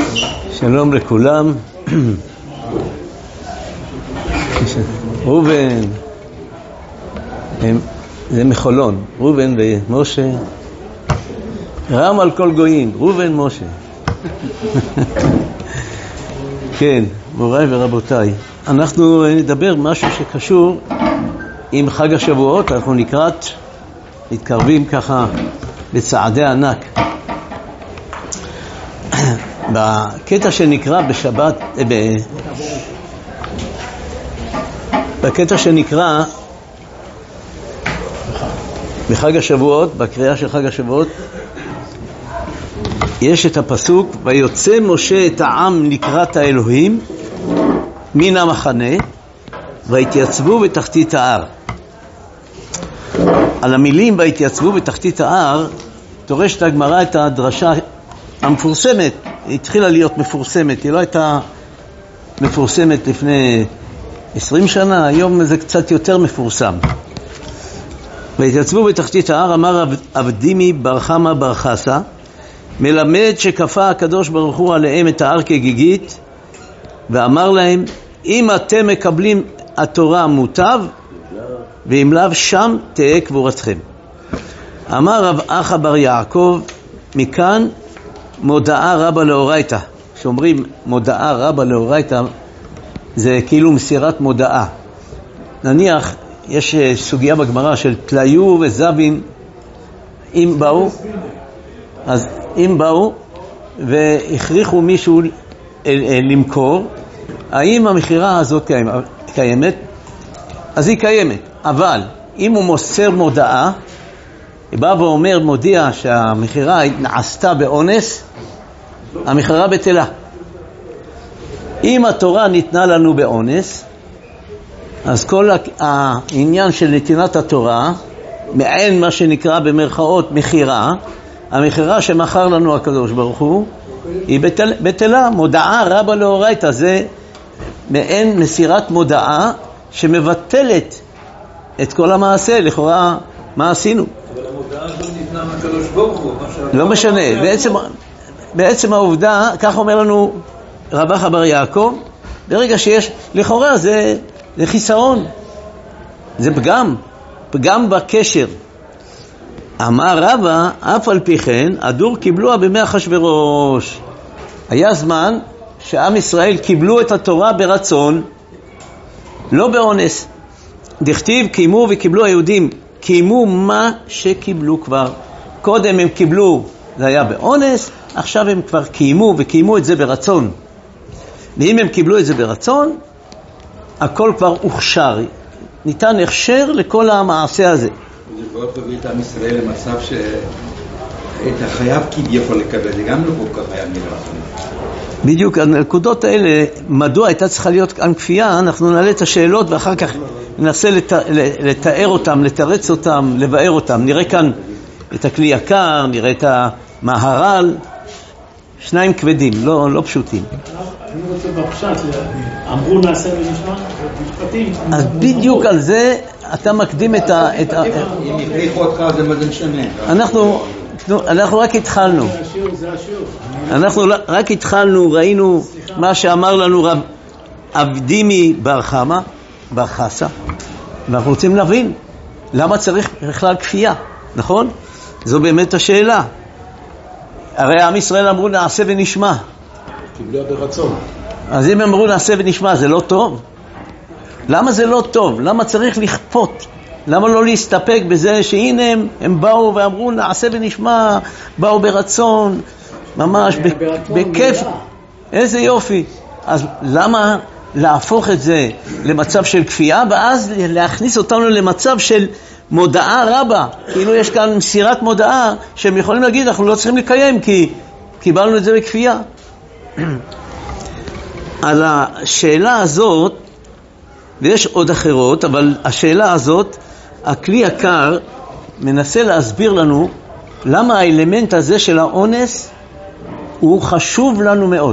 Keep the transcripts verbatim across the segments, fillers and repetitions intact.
שלום לכולם. ראובן, זה מחולון, ראובן ומשה, רם על כל גויים, ראובן משה. כן, מוריי ורבותיי, אנחנו נדבר משהו שקשור עם חג השבועות. אנחנו לקראת, מתקרבים ככה בצעדי ענק בקטע שנקרא בשבת, ב... בקטע שנקרא בחג השבועות, בקריאה של חג השבועות, יש את הפסוק: ויוצא משה את העם לקראת האלוהים מן המחנה והתייצבו בתחתית ההר. על המילים והתייצבו בתחתית ההר דורשת הגמרא את הדרשה המפורסמת. היא התחילה להיות מפורסמת, היא לא הייתה מפורסמת לפני עשרים שנה, היום זה קצת יותר מפורסם. והתייצבו בתחתית ההר, אמר אבדימי בר חמא בר חסא, מלמד שכפה הקדוש ברוך הוא עליהם את ההר כגיגית, ואמר להם: אם אתם מקבלים התורה מוטב, ואם לאו שם תהיה קבורתכם. אמר רב אחא בר יעקב, מכאן מודעה רבה לאורייתא. כשאומרים מודעה רבה לאורייתא, זה כאילו מסירת מודעה. נניח יש סוגיה בגמרא של תליו וזבין, אם באו, אז אם באו והכריחו מישהו למכור, האם המחירה הזאת קיימת? אז היא קיימת. אבל אם הוא מוסר מודעה, בא ואומר, מודיע שהמחירה נעשתה באונס, המחירה בטלה. אם התורה ניתנה לנו באונס, אז כל העניין של נתינת התורה, מעין מה שנקרא במרכאות מחירה, המחירה שמכר לנו הקדוש ברוך הוא, היא בטל, בטלה. מודעה רבה לאורייתא, זה מעין מסירת מודעה שמבטלת את כל המעשה. לכאורה מה עשינו? אבל המודעה לא ניתנה מהקדוש ברוך הוא. לא משנה. בעצם, בעצם העובדה, כך אומר לנו רב אחא בר יעקב, ברגע שיש, לכאורה זה, זה חיסרון, זה פגם, פגם בקשר. אמר רבא, אף על פי כן, הדור קיבלוה בימי אחשוורוש. היה זמן שעם ישראל קיבלו את התורה ברצון, לא באונס. דכתיב קיימו וקיבלו היהודים, קיימו מה שקיבלו כבר. קודם הם קיבלו, זה היה באונס, עכשיו הם כבר קיימו וקיימו את זה ברצון. ואם הם קיבלו את זה ברצון, הכל כבר הוכשר, ניתן הכשר לכל המעשה הזה. זה כבר תביא את עם ישראל למצב שאת החייב כביכול לקבל, זה גם לא כל כך היה מלרחם. בדיוק, הנקודות האלה, מדוע הייתה צריכה להיות כאן כפייה, אנחנו נעלה את השאלות ואחר כך ננסה לת... לתאר אותם, לתרץ אותם, לבאר אותם. נראה כאן את הכלי יקר, נראה את המהר"ל, שניים כבדים, לא, לא פשוטים. אני רוצה בפשט, אמרו נעשה ונשמע, משפטים. אז בדיוק על זה אתה מקדים את ה... אם הכריחו אותך זה מה זה משנה. אנחנו... אנחנו רק התחלנו. זה השיעור, זה השיעור. אנחנו רק התחלנו, ראינו מה שאמר לנו רב אבדימי בר חמא, בר חסא, ואנחנו רוצים להבין למה צריך בכלל כפייה, נכון? זו באמת השאלה. הרי עם ישראל אמרו נעשה ונשמע. קיבלו ברצון. אז אם אמרו נעשה ונשמע, זה לא טוב? למה זה לא טוב? למה צריך לכפות? למה לא להסתפק בזה שהנה הם, הם באו ואמרו נעשה ונשמע, באו ברצון, ממש בכיף, איזה יופי. אז למה להפוך את זה למצב של כפייה, ואז להכניס אותנו למצב של מודעה רבה? כאילו יש כאן מסירת מודעה שהם יכולים להגיד אנחנו לא צריכים לקיים כי קיבלנו את זה בכפייה. על השאלה הזאת, ויש עוד אחרות, אבל השאלה הזאת, הכלי יקר מנסה להסביר לנו למה האלמנט הזה של האונס הוא חשוב לנו מאוד.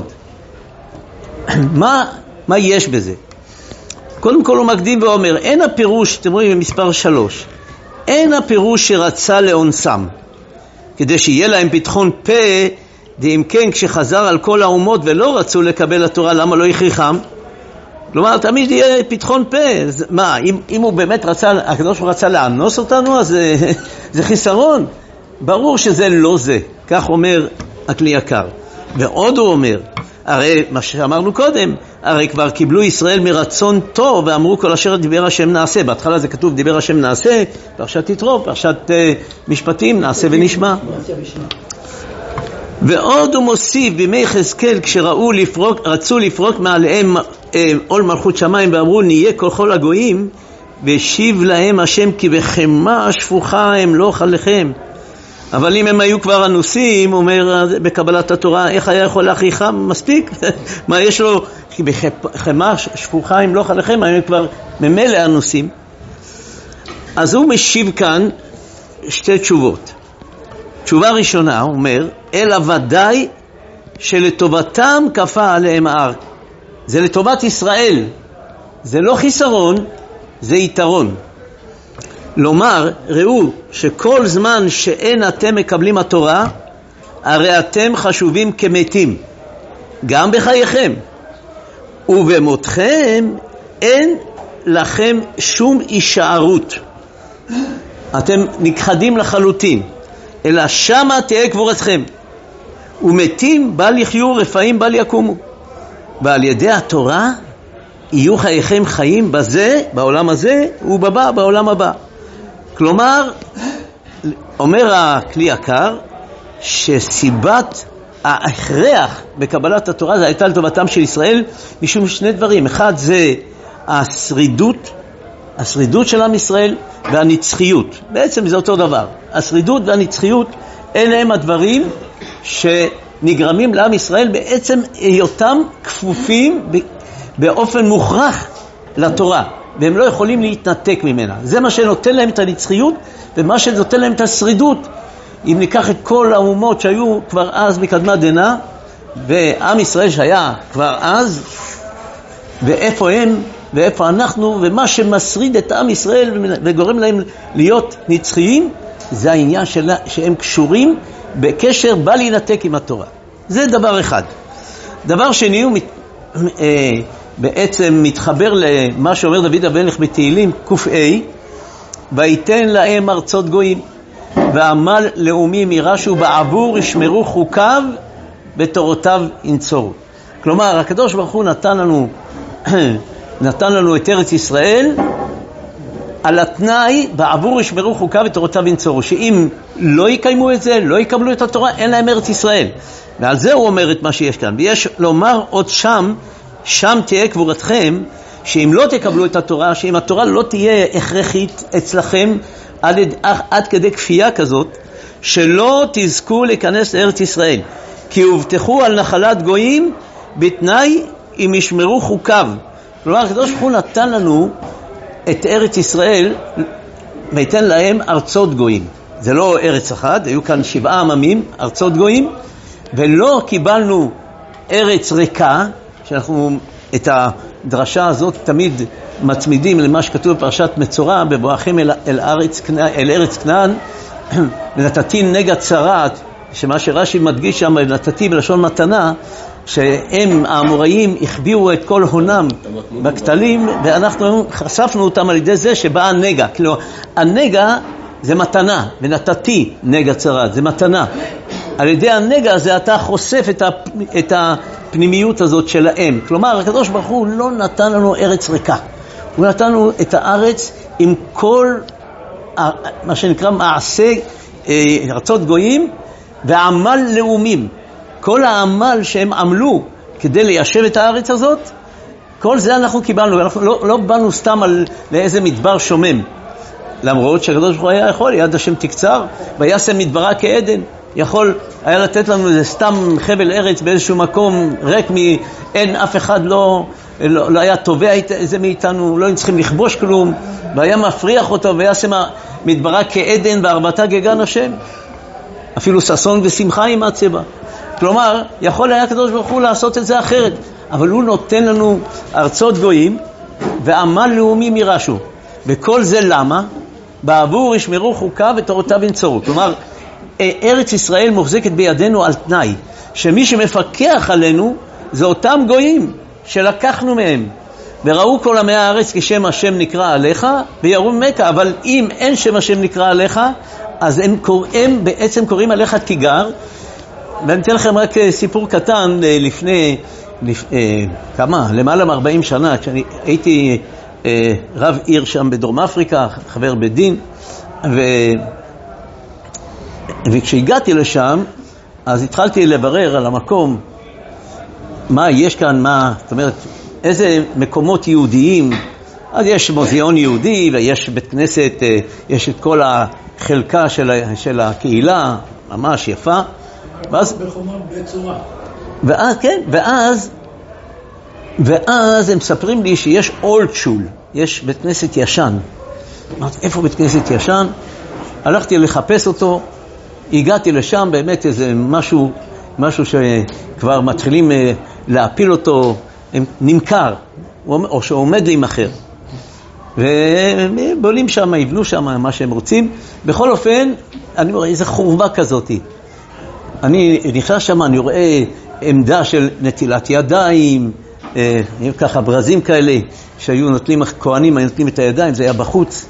מה, מה יש בזה? קודם כל הוא מקדים ואומר, אין הפירוש, אתם רואים במספר שלוש, אין הפירוש שרצה לאונסם, כדי שיהיה להם פתחון פה ואם כן, כשחזר על כל האומות ולא רצו לקבל התורה, למה לא הכריחם? כלומר, תמיד יהיה פתחון פה. מה, אם, אם הוא באמת רצה, הקדוש ברוך הוא רצה לאנוס אותנו, אז זה, זה חיסרון. ברור שזה לא זה. כך אומר הכלי יקר. ועוד הוא אומר, הרי מה שאמרנו קודם, הרי כבר קיבלו ישראל מרצון טוב ואמרו כל אשר דיבר השם נעשה. בהתחלה זה כתוב דיבר השם נעשה, פרשת יתרו, פרשת uh, משפטים נעשה ונשמע. ועוד הוא מוסיף בימי יחזקאל, כשראו לפרוק, רצו לפרוק מעליהם עול מלכות שמיים ואמרו נהיה כל כל הגויים, ושיב להם השם כי בחמה שפוכה אמלוך עליכם. אבל אם הם היו כבר אנוסים, אומר בקבלת התורה, איך היה יכול להכריחם? מספיק. מה יש לו? כי בחמה שפוכה אמלוך עליכם, הם כבר ממילא אנוסים. אז הוא משיב כאן שתי תשובות. תשובה ראשונה, הוא אומר, אלא ודאי שלטובתם כפה עליהם ההר. זה לטובת ישראל. זה לא חיסרון, זה יתרון. לומר, ראו שכל זמן שאין אתם מקבלים התורה, הרי אתם חשובים כמתים, גם בחייכם. ובמותכם אין לכם שום הישארות. אתם נכחדים לחלוטין. אלא שמה תהיה קבורתכם. ומתים בל יחיו, רפאים בל יקומו. ועל ידי התורה יהיו חייכם חיים בזה, בעולם הזה, ובבא, בעולם הבא. כלומר, אומר הכלי יקר, שסיבת ההכרח בקבלת התורה זה הייתה לטובתם של ישראל, משום שני דברים. אחד זה השרידות, השרידות של עם ישראל והנצחיות. בעצם זה אותו דבר. השרידות והנצחיות אלה הם הדברים שנגרמים לעם ישראל בעצם היותם כפופים באופן מוכרח לתורה, והם לא יכולים להתנתק ממנה. זה מה שנותן להם את הנצחיות ומה שנותן להם את השרידות. אם ניקח את כל האומות שהיו כבר אז מקדמת דנא, ועם ישראל שהיה כבר אז, ואיפה הם ואיפה אנחנו, ומה שמסריד את עם ישראל וגורם להם להיות נצחיים, זה העניין שלה, שהם קשורים בקשר בל ינתק עם התורה. זה דבר אחד. דבר שני, הוא מת, אה, בעצם מתחבר למה שאומר דוד המלך בתהילים ק"א, ויתן להם ארצות גויים ועמל לאומים ירשו, בעבור ישמרו חוקיו ותורותיו ינצורו. כלומר, הקדוש ברוך הוא נתן לנו נתן לנו את ארץ ישראל על התנאי, בעבור ישמרו חוקיו ותורותיו ינצורו, שאם לא יקיימו את זה, לא יקבלו את התורה, אין להם ארץ ישראל. ועל זה הוא אומר את מה שיש כאן. ויש לומר עוד שם, שם תהיה קבורתכם, שאם לא תקבלו את התורה, שאם התורה לא תהיה הכרחית אצלכם עד, עד, עד כדי כפייה כזאת, שלא תזכו להיכנס לארץ ישראל, כי הובטחו על נחלת גויים בתנאי אם ישמרו חוקיו. כלומר, הקדוש ברוך הוא נתן לנו את ארץ ישראל ויתן להם ארצות גויים. זה לא ארץ אחת, היו כאן שבעה עממים, ארצות גויים, ולא קיבלנו ארץ ריקה, שאנחנו את הדרשה הזאת תמיד מצמידים למה שכתוב בפרשת מצורע, בבואכם אל, אל, ארץ, אל ארץ כנען, ונתתי נגע צרעת, שמה שרש"י מדגיש שם, נתתי בלשון מתנה, שהם האמוראים החביאו את כל הונם בכתלים, ואנחנו חשפנו אותם על ידי זה שבא הנגע. כאילו, הנגע זה מתנה, ונתתי נגע צרעת, זה מתנה. על ידי הנגע הזה אתה חושף את, הפ... את הפנימיות הזאת שלהם. כלומר, הקדוש ברוך הוא לא נתן לנו ארץ ריקה. הוא נתן לנו את הארץ עם כל מה שנקרא מעשה ארצות גויים ועמל לאומים. כל העמל שהם עמלו כדי ליישב את הארץ הזאת, כל זה אנחנו קיבלנו. אנחנו לא, לא באנו סתם על לאיזה מדבר שומם. למרות שהקדוש ברוך הוא היה יכול, יד השם תקצר, ויעשה מדברה כעדן. יכול היה לתת לנו איזה סתם חבל ארץ באיזשהו מקום ריק, מ... אין אף אחד לא, לא, לא היה תובע איזה מאיתנו, לא צריכים לכבוש כלום, והיה מפריח אותו ויעשה מדברה כעדן וארבעתה גגן השם. אפילו ששון ושמחה עם הצבע. כלומר, יכול היה הקדוש ברוך הוא לעשות את זה אחרת, אבל הוא נותן לנו ארצות גויים ועמל לאומים ירשו. וכל זה למה? בעבור ישמרו חוקיו ותורותיו ינצורו. כלומר, ארץ ישראל מוחזקת בידינו על תנאי, שמי שמפקח עלינו זה אותם גויים שלקחנו מהם. וראו כל עמי הארץ כי שם השם נקרא עליך ויראו ממך. אבל אם אין שם השם נקרא עליך, אז הם, קוראים, בעצם קוראים עליך תיגר. ואני אתן לכם רק סיפור קטן לפני, לפני כמה, למעלה מ-ארבעים שנה, כשאני הייתי רב עיר שם בדרום אפריקה, חבר בית דין, ו... וכשהגעתי לשם, אז התחלתי לברר על המקום, מה יש כאן, מה, זאת אומרת, איזה מקומות יהודיים. אז יש מוזיאון יהודי, ויש בית כנסת, יש את כל החלקה של, של הקהילה, ממש יפה. ואז, בחומות בצורה. ואז, כן, ואז, ואז הם מספרים לי שיש אולד שול, יש בית כנסת ישן. אמרתי, איפה בית כנסת ישן? הלכתי לחפש אותו, הגעתי לשם, באמת איזה משהו, משהו שכבר מתחילים להפיל אותו, נמכר, או שעומד להימכר. ובולים שם, יבנו שם מה שהם רוצים. בכל אופן, אני רואה איזו חורבה כזאת. אני נכנס שם, אני רואה עמדה של נטילת ידיים, אה, ככה ברזים כאלה, שהיו נוטלים, כהנים היו נוטלים את הידיים, זה היה בחוץ.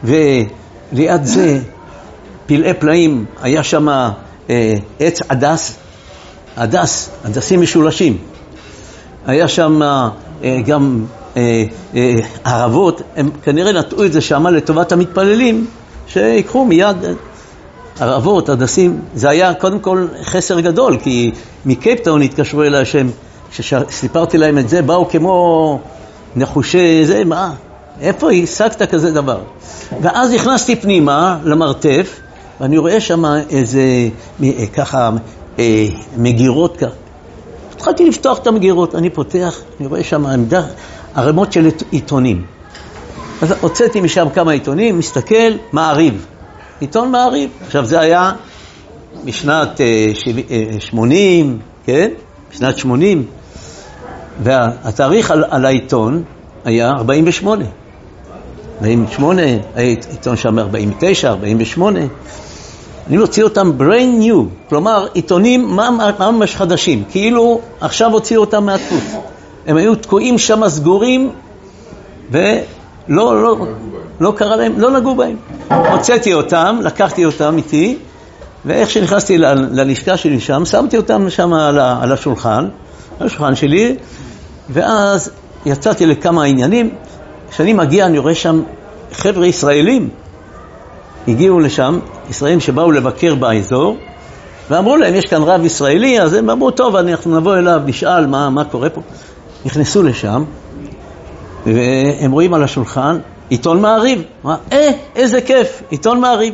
וליד זה, פלאי פלאים, היה שם אה, עץ עדס, עדס, עדסים משולשים. היה שם אה, גם אה, אה, ערבות, הם כנראה נטעו את זה שם לטובת המתפללים, שיקחו מיד ערבות, עדסים. זה היה קודם כל חסר גדול, כי מקייפטאון התקשרו אליי שהם, כשסיפרתי להם את זה, באו כמו נחושי, זה מה? איפה השגת כזה דבר? ואז נכנסתי פנימה למרתף, ואני רואה שם איזה ככה מגירות ככה. התחלתי לפתוח את המגירות, אני פותח, אני רואה שם עמדה, ערימות של עיתונים. אז הוצאתי משם כמה עיתונים, מסתכל, מעריב. עיתון מעריב. עכשיו זה היה בשנת שמונים, כן? בשנת שמונים. והתאריך על, על העיתון היה ארבעים ושמונה. ארבעים ושמונה, היה עיתון שם ארבעים ותשע, ארבעים ושמונה. אני מוציא אותם brand new, כלומר עיתונים ממש חדשים, כאילו עכשיו הוציאו אותם מהדפוס. הם היו תקועים שם סגורים ולא לא, לא קרה להם, לא נגעו בהם. הוצאתי אותם, לקחתי אותם איתי, ואיך שנכנסתי ללשכה שלי שם, שמתי אותם שם על השולחן, על השולחן שלי, ואז יצאתי לכמה עניינים. כשאני מגיע אני רואה שם חבר'ה ישראלים, הגיעו לשם, ישראלים שבאו לבקר באזור, ואמרו להם, יש כאן רב ישראלי, אז הם אמרו, טוב, אנחנו נבוא אליו, נשאל מה, מה קורה פה. נכנסו לשם, והם רואים על השולחן, עיתון מעריב. אמרה, אה, איזה כיף, עיתון מעריב.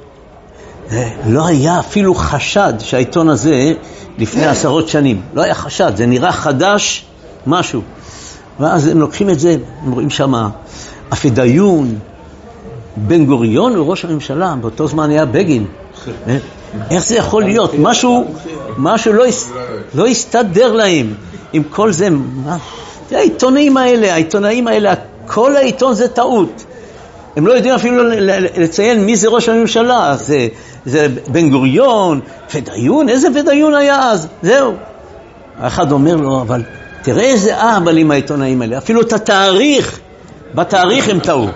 לא היה אפילו חשד שהעיתון הזה לפני עשרות שנים. לא היה חשד, זה נראה חדש, משהו. ואז הם לוקחים את זה, הם רואים שם אפדאיון, בן גוריון הוא ראש הממשלה, באותו זמן היה בגין. איך זה יכול להיות? משהו, משהו לא, לא יסתדר להם עם כל זה. העיתונאים האלה, העיתונאים האלה, כל העיתון זה טעות. הם לא יודעים אפילו לציין מי זה ראש הממשלה. זה, זה בן גוריון, פדאיון, איזה פדאיון היה אז? זהו. אחד אומר לו, אבל תראה איזה אהבל עם העיתונאים האלה. אפילו את התאריך, בתאריך הם טעו.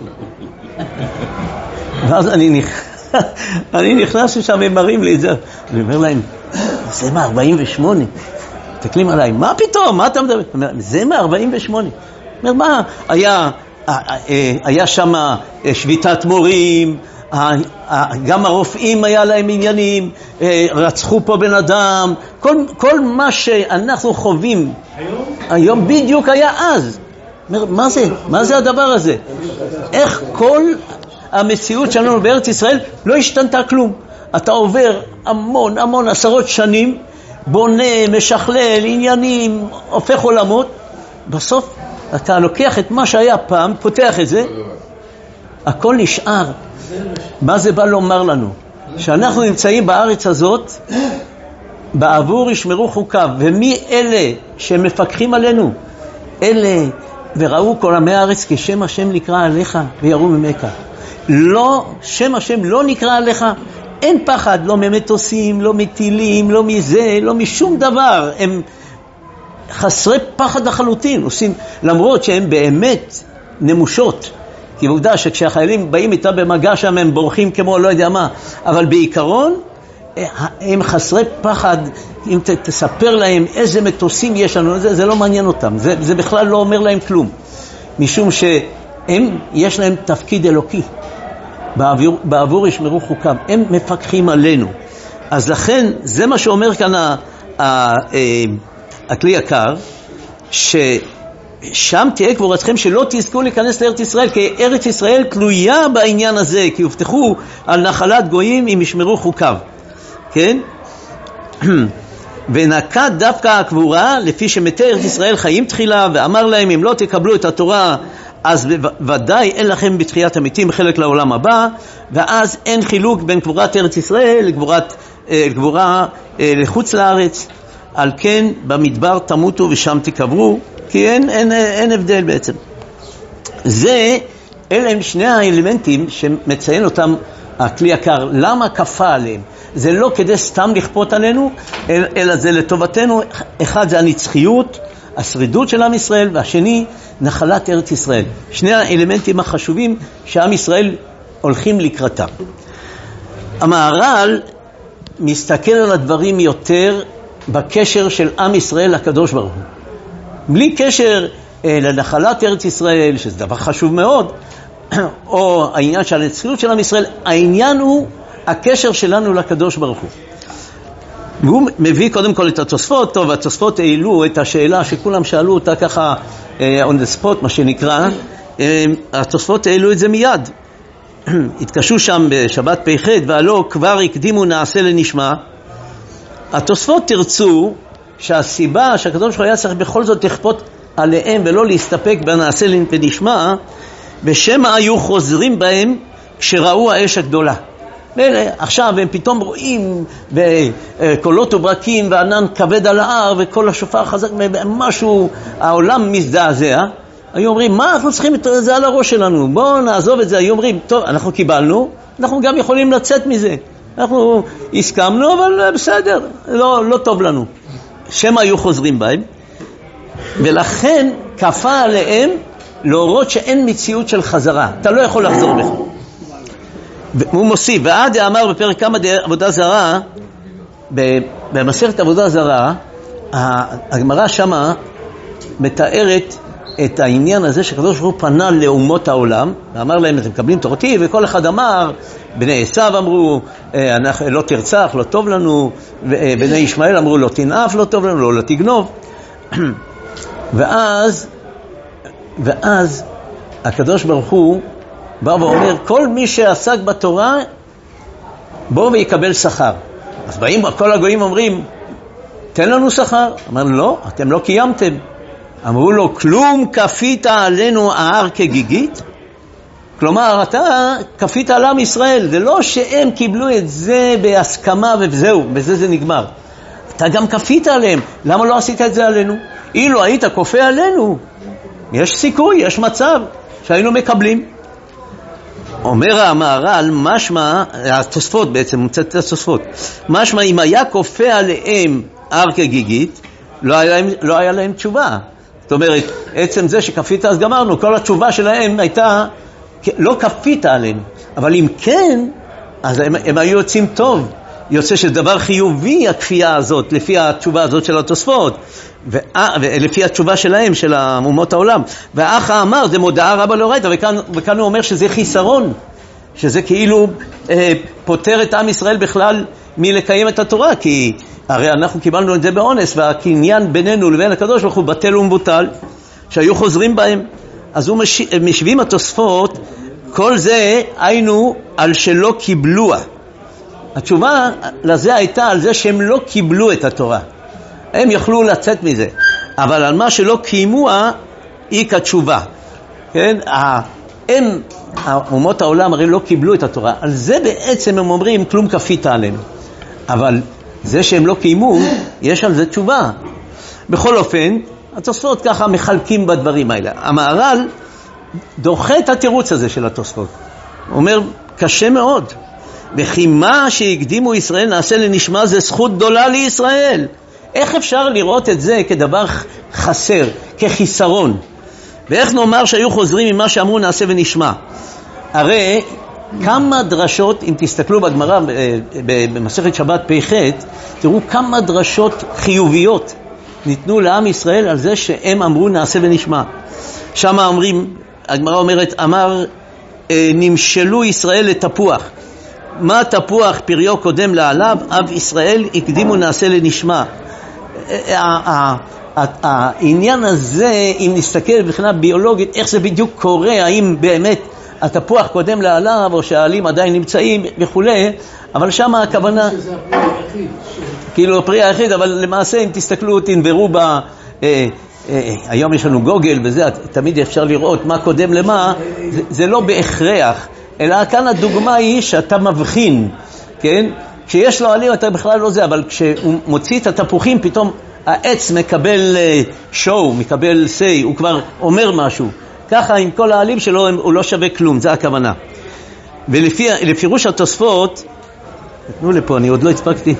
ואז אני נכנס, אני נכנס ששם הם מראים לי את זה. אני אומר להם, זה מה, ארבעים ושמונה? תקלים עליי, מה פתאום? מה אתה מדבר? זה מה, ארבעים ושמונה? אומר, מה? היה, היה שם שביתת מורים, גם הרופאים היה להם עניינים, רצחו פה בן אדם, כל, כל מה שאנחנו חווים היום, היום בדיוק היה אז. אומר, מה זה? מה זה הדבר הזה? איך כל המציאות שלנו בארץ ישראל לא השתנתה כלום. אתה עובר המון המון עשרות שנים, בונה, משכלל, עניינים, הופך עולמות, בסוף אתה לוקח את מה שהיה פעם, פותח את זה, הכל נשאר. מה זה בא לומר לנו? שאנחנו נמצאים בארץ הזאת, בעבור ישמרו חוקיו, ומי אלה שמפקחים עלינו? אלה, וראו כל עמי הארץ כי שם השם נקרא עליך ויראו ממך. לא, שם השם לא נקרא עליך, אין פחד, לא ממטוסים, לא מטילים, לא מזה, לא משום דבר. הם חסרי פחד לחלוטין, עושים, למרות שהם באמת נמושות. כי עובדה שכשהחיילים באים איתה במגע שם הם בורחים כמו לא יודע מה, אבל בעיקרון הם חסרי פחד. אם ת, תספר להם איזה מטוסים יש לנו, זה, זה לא מעניין אותם, זה, זה בכלל לא אומר להם כלום, משום שהם יש להם תפקיד אלוקי, בעבור, בעבור ישמרו חוקם, הם מפקחים עלינו. אז לכן זה מה שאומר כאן ה, ה, ה, הכלי יקר, ש שם תהיה קבורתכם שלא תזכו להיכנס לארץ ישראל, כי ארץ ישראל תלויה בעניין הזה, כי הובטחו על נחלת גויים אם ישמרו חוקיו. כן? ונקט דווקא הקבורה לפי שמתי ארץ ישראל חיים תחילה, ואמר להם אם לא תקבלו את התורה אז ודאי אין לכם בתחיית המתים חלק לעולם הבא, ואז אין חילוק בין קבורת ארץ ישראל לגבורת, לגבורה לחוץ לארץ. על כן במדבר תמותו ושם תקברו, כי אין, אין, אין הבדל בעצם. זה, אלה הם שני האלמנטים שמציין אותם הכלי יקר. למה כפה עליהם? זה לא כדי סתם לכפות עלינו, אלא זה לטובתנו. אחד זה הנצחיות, השרידות של עם ישראל, והשני נחלת ארץ ישראל. שני האלמנטים החשובים שעם ישראל הולכים לקראתם. המהר"ל מסתכל על הדברים יותר בקשר של עם ישראל לקדוש ברוך הוא. בלי קשר אה, לנחלת ארץ ישראל, שזה דבר חשוב מאוד, או העניין של הנצחיות של עם ישראל, העניין הוא הקשר שלנו לקדוש ברוך הוא. והוא מביא קודם כל את התוספות. טוב, התוספות העלו את השאלה שכולם שאלו אותה ככה, אה, on the spot, מה שנקרא. אה, התוספות העלו את זה מיד. התקשו שם בשבת פ"ח, והלא כבר הקדימו נעשה לנשמע. התוספות תרצו שהסיבה שהקדוש ברוך הוא היה צריך בכל זאת לכפות עליהם ולא להסתפק בנעשה ונשמע, ושמא היו חוזרים בהם כשראו האש הגדולה. עכשיו הם פתאום רואים קולות וברקים וענן כבד על ההר וכל השופר חזק, משהו, העולם מזדעזע. היו אומרים, מה אנחנו צריכים את זה על הראש שלנו? בואו נעזוב את זה. היו אומרים, טוב, אנחנו קיבלנו, אנחנו גם יכולים לצאת מזה. אנחנו הסכמנו, אבל בסדר, לא, לא טוב לנו. שמא היו חוזרים בהם, ולכן כפה עליהם להורות שאין מציאות של חזרה. אתה לא יכול לחזור בך. והוא מוסיף, ועד אמר בפרק כמה עבודה זרה, במסכת עבודה זרה, הגמרא שמה מתארת את העניין הזה שקדוש ברוך הוא פנה לאומות העולם ואמר להם אתם מקבלים תורתי, וכל אחד אמר, בני עשיו אמרו לא תרצח, לא טוב לנו, בני ישמעאל אמרו לא תנאף, לא טוב לנו, לא, לא תגנוב. ואז ואז הקדוש ברוך הוא בא ואומר כל מי שעסק בתורה בוא ויקבל שכר. אז באים כל הגויים אומרים תן לנו שכר. אמר לא, אתם לא קיימתם. אמרו לו, כלום כפית עלינו ההר כגיגית? כלומר, אתה כפית על עם ישראל. זה לא שהם קיבלו את זה בהסכמה וזהו, בזה זה נגמר. אתה גם כפית עליהם. למה לא עשית את זה עלינו? אילו היית כופה עלינו, יש סיכוי, יש מצב שהיינו מקבלים. אומר המהר"ל, משמע, התוספות בעצם, מוצאת את התוספות, משמע, אם היה כופה עליהם הר כגיגית, לא היה להם, לא היה להם תשובה. זאת אומרת, עצם זה שכפית אז גמרנו, כל התשובה שלהם הייתה, לא כפית עליהם, אבל אם כן, אז הם, הם היו יוצאים טוב, יוצא שזה דבר חיובי הכפייה הזאת, לפי התשובה הזאת של התוספות, ולפי התשובה שלהם, של אומות העולם. ואחא אמר, זה מודעה רבה לאורייתא, וכאן, וכאן הוא אומר שזה חיסרון, שזה כאילו אה, פותר את עם ישראל בכלל מלקיים את התורה, כי הרי אנחנו קיבלנו את זה באונס, והקניין בינינו לבין הקדוש ברוך הוא בטל ומבוטל, שהיו חוזרים בהם. אז הוא מש... משווים התוספות, כל זה היינו על שלא קיבלוה. התשובה לזה הייתה על זה שהם לא קיבלו את התורה. הם יכלו לצאת מזה, אבל על מה שלא קיימוה היא כתשובה. כן? הם, אומות העולם הרי לא קיבלו את התורה, על זה בעצם הם אומרים כלום כפית עליהם. אבל זה שהם לא קיימו, יש על זה תשובה. בכל אופן, התוספות ככה מחלקים בדברים האלה. המהר"ל דוחה את התירוץ הזה של התוספות. הוא אומר, קשה מאוד. וכי מה שהקדימו ישראל נעשה לנשמה, זה זכות גדולה לישראל. איך אפשר לראות את זה כדבר חסר, כחיסרון? ואיך נאמר שהיו חוזרים ממה שאמרו נעשה ונשמע? הרי כמה דרשות, אם תסתכלו בגמרא במסכת שבת פ"ח, תראו כמה דרשות חיוביות ניתנו לעם ישראל על זה שהם אמרו נעשה ונשמע. שם אומרים, הגמרא אומרת, אמר נמשלו ישראל לתפוח. מה תפוח פריו קודם לעליו, אב ישראל הקדימו נעשה לנשמע. העניין הזה, אם נסתכל מבחינה ביולוגית, איך זה בדיוק קורה, האם באמת התפוח קודם לעליו או שהעלים עדיין נמצאים וכולי, אבל שם הכוונה שזה הפרי היחיד כאילו הפרי היחיד, אבל למעשה אם תסתכלו תנברו ב אה, אה, היום יש לנו גוגל וזה, תמיד אפשר לראות מה קודם למה, זה, זה לא בהכרח, אלא כאן הדוגמה היא שאתה מבחין, כן? כשיש לו עלים אתה בכלל לא זה, אבל כשהוא מוציא את התפוחים פתאום העץ מקבל שואו, מקבל סי, הוא כבר אומר משהו. ככה עם כל העלים שלו הוא לא שווה כלום, זה הכוונה. ולפירוש התוספות, תנו לפה, אני עוד לא הצפקתי.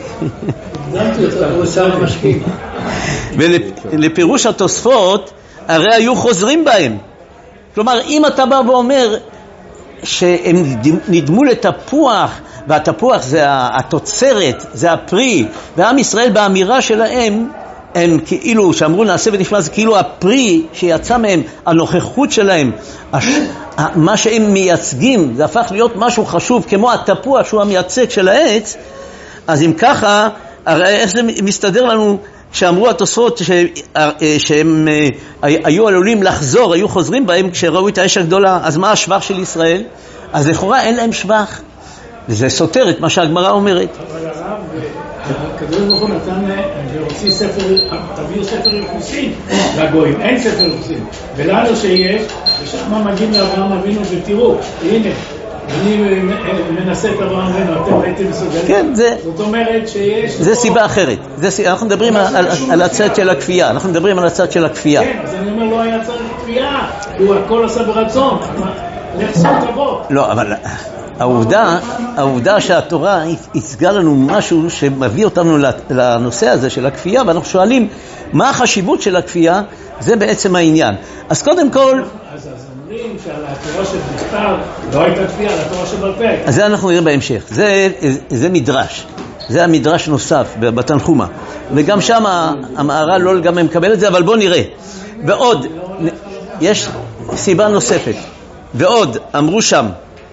ולפירוש התוספות, הרי היו חוזרים בהם. כלומר, אם אתה בא ואומר שהם נדמו לתפוח, והתפוח זה התוצרת, זה הפרי, ועם ישראל באמירה שלהם, הם כאילו, שאמרו נעשה ונשמע, זה כאילו הפרי שיצא מהם, הנוכחות שלהם, הש... מה שהם מייצגים, זה הפך להיות משהו חשוב, כמו התפוח שהוא המייצג של העץ. אז אם ככה, הרי איך זה מסתדר לנו, שאמרו התוספות ש... שהם היו עלולים לחזור, היו חוזרים בהם כשראו את האש הגדולה, אז מה השבח של ישראל? אז לכאורה אין להם שבח, וזה סותר את מה שהגמרא אומרת. אבל הרב, הקדוש ברוך הוא נתן להוציא ספר, תביאו ספר יחוסין לגויים, אין ספר יחוסין, ולנו שיש, ושם מגיעים לאברהם אבינו ותראו, הנה, אני מנסה את אברהם אבינו, אתם הייתם מסוגלים. כן, זה, זאת אומרת שיש... זה סיבה אחרת, זה, אנחנו מדברים על, על, על הצד של הכפייה, אנחנו מדברים על הצד של הכפייה. כן, אז אני אומר, לא היה צריך כפייה, הוא הכל עשה ברצון, נחסות תבוא. לא, אבל... העובדה, העובדה שהתורה הצגה לנו משהו שמביא אותנו לנושא הזה של הכפייה, ואנחנו שואלים מה החשיבות של הכפייה, זה בעצם העניין. אז קודם כל... אז אומרים שעל התורה שבכתב לא הייתה כפייה, על התורה שבעל פה. אז זה אנחנו נראה בהמשך. זה, זה מדרש. זה המדרש נוסף בתנחומה. וגם שם המהר"ל לא לגמרי מקבל את זה, אבל בוא נראה. ועוד, יש סיבה נוספת. ועוד, אמרו שם,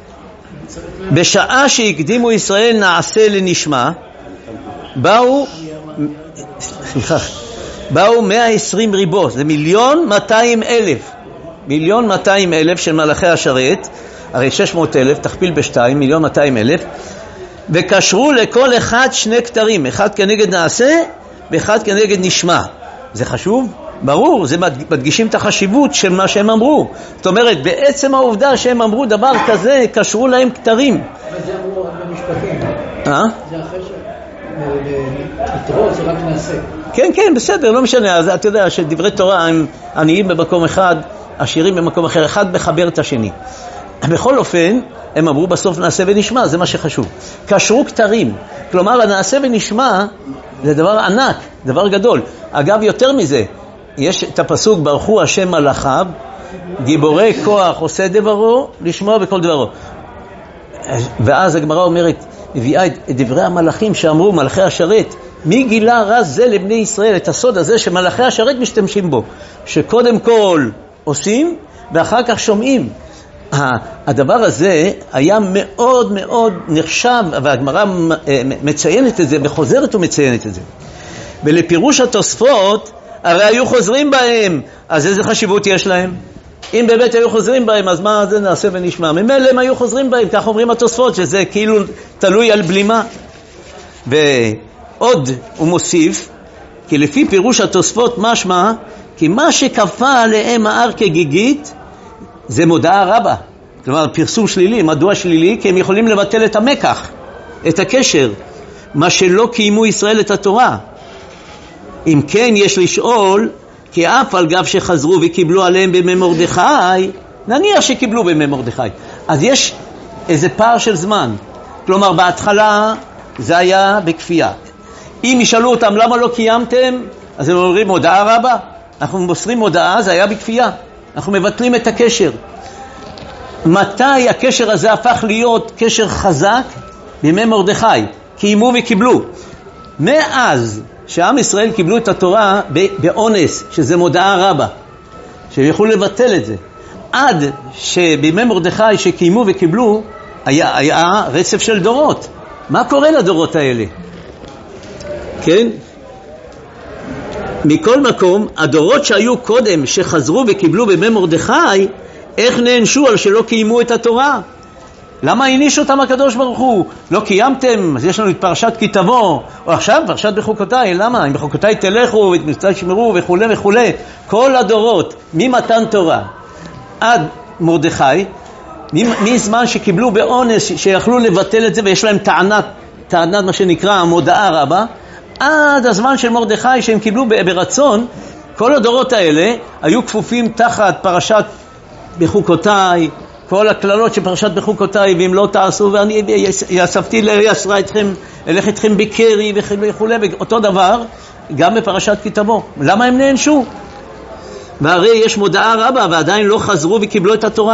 בשעה שהקדימו ישראל נעשה לנשמע, באו, סליחה, באו מאה ועשרים ריבו, זה מיליון מאתיים אלף, מיליון מאתיים אלף של מלאכי השרת, הרי שש מאות אלף, תכפיל בשתיים, מיליון מאתיים אלף, וקשרו לכל אחד שני כתרים, אחד כנגד נעשה ואחד כנגד נשמע. זה חשוב? ברור, זה מדגישים את החשיבות של מה שהם אמרו. זאת אומרת, בעצם העובדה שהם אמרו דבר כזה, קשרו להם כתרים. אבל זה אמרו רק במשפטים. אה? זה אחרי שתראות, זה רק נעשה. כן, כן, בסדר, לא משנה. אז אתה יודע שדברי תורה הם עניים במקום אחד, עשירים במקום אחר, אחד מחבר את השני. בכל אופן, הם אמרו בסוף נעשה ונשמע, זה מה שחשוב. קשרו כתרים. כלומר, הנעשה ונשמע זה דבר ענק, דבר גדול. אגב, יותר מזה, יש את הפסוק ברכו השם מלאכיו, גיבורי כוח עושה דברו, לשמוע בכל דברו. ואז הגמרא אומרת, הביאה את דברי המלאכים שאמרו, מלאכי השרת, מי גילה רז זה לבני ישראל, את הסוד הזה שמלאכי השרת משתמשים בו, שקודם כל עושים ואחר כך שומעים. הדבר הזה היה מאוד מאוד נחשב, והגמרא מציינת את זה, בחוזרת ומציינת את זה. ולפירוש התוספות, הרי היו חוזרים בהם, אז איזה חשיבות יש להם? אם באמת היו חוזרים בהם, אז מה זה נעשה ונשמע? ממילא הם היו חוזרים בהם, כך אומרים התוספות, שזה כאילו תלוי על בלימה. ועוד הוא מוסיף, כי לפי פירוש התוספות משמע, כי מה שכפה עליהם ההר כגיגית, זה מודעה רבה. כלומר, פרסום שלילי. מדוע שלילי? כי הם יכולים לבטל את המקח, את הקשר, מה שלא קיימו ישראל את התורה. אם כן, יש לשאול, כי אף על גב שחזרו וקיבלו עליהם בימי מרדכי, נניח שקיבלו בימי מרדכי, אז יש איזה פער של זמן. כלומר, בהתחלה זה היה בכפייה. אם ישאלו אותם למה לא קיימתם, אז הם אומרים הודעה רבה. אנחנו מוסרים הודעה, זה היה בכפייה. אנחנו מבטלים את הקשר. מתי הקשר הזה הפך להיות קשר חזק? בימי מרדכי. קיימו וקיבלו. מאז שעם ישראל קיבלו את התורה באונס, שזה מודעה רבה, שיכולו לבטל את זה. עד שבימי מרדכי שקיימו וקיבלו, היה, היה רצף של דורות. מה קורה לדורות האלה? כן? מכל מקום, הדורות שהיו קודם, שחזרו וקיבלו בימי מרדכי, איך נענשו על שלא קיימו את התורה? למה העניש אותם הקדוש ברוך הוא? לא קיימתם, אז יש לנו את פרשת כי תבוא, או עכשיו פרשת בחוקותיי. למה? אם בחוקותיי תלכו ואת מצוותיי שמרו וכו' וכו'. כל הדורות, ממתן תורה עד מרדכי, מזמן שקיבלו באונס, שיכלו לבטל את זה ויש להם טענת, טענת מה שנקרא המודעה רבה, עד הזמן של מרדכי שהם קיבלו ברצון, כל הדורות האלה היו כפופים תחת פרשת בחוקותיי, כל הכללות של פרשת בחוקותיי, ואם לא תעשו ואני יאספתי ליסרה אתכם, אלך אתכם בקרי וכו'. אותו דבר גם בפרשת כי תבוא. למה הם נענשו? והרי יש מודעה רבה ועדיין לא חזרו וקיבלו את התורה.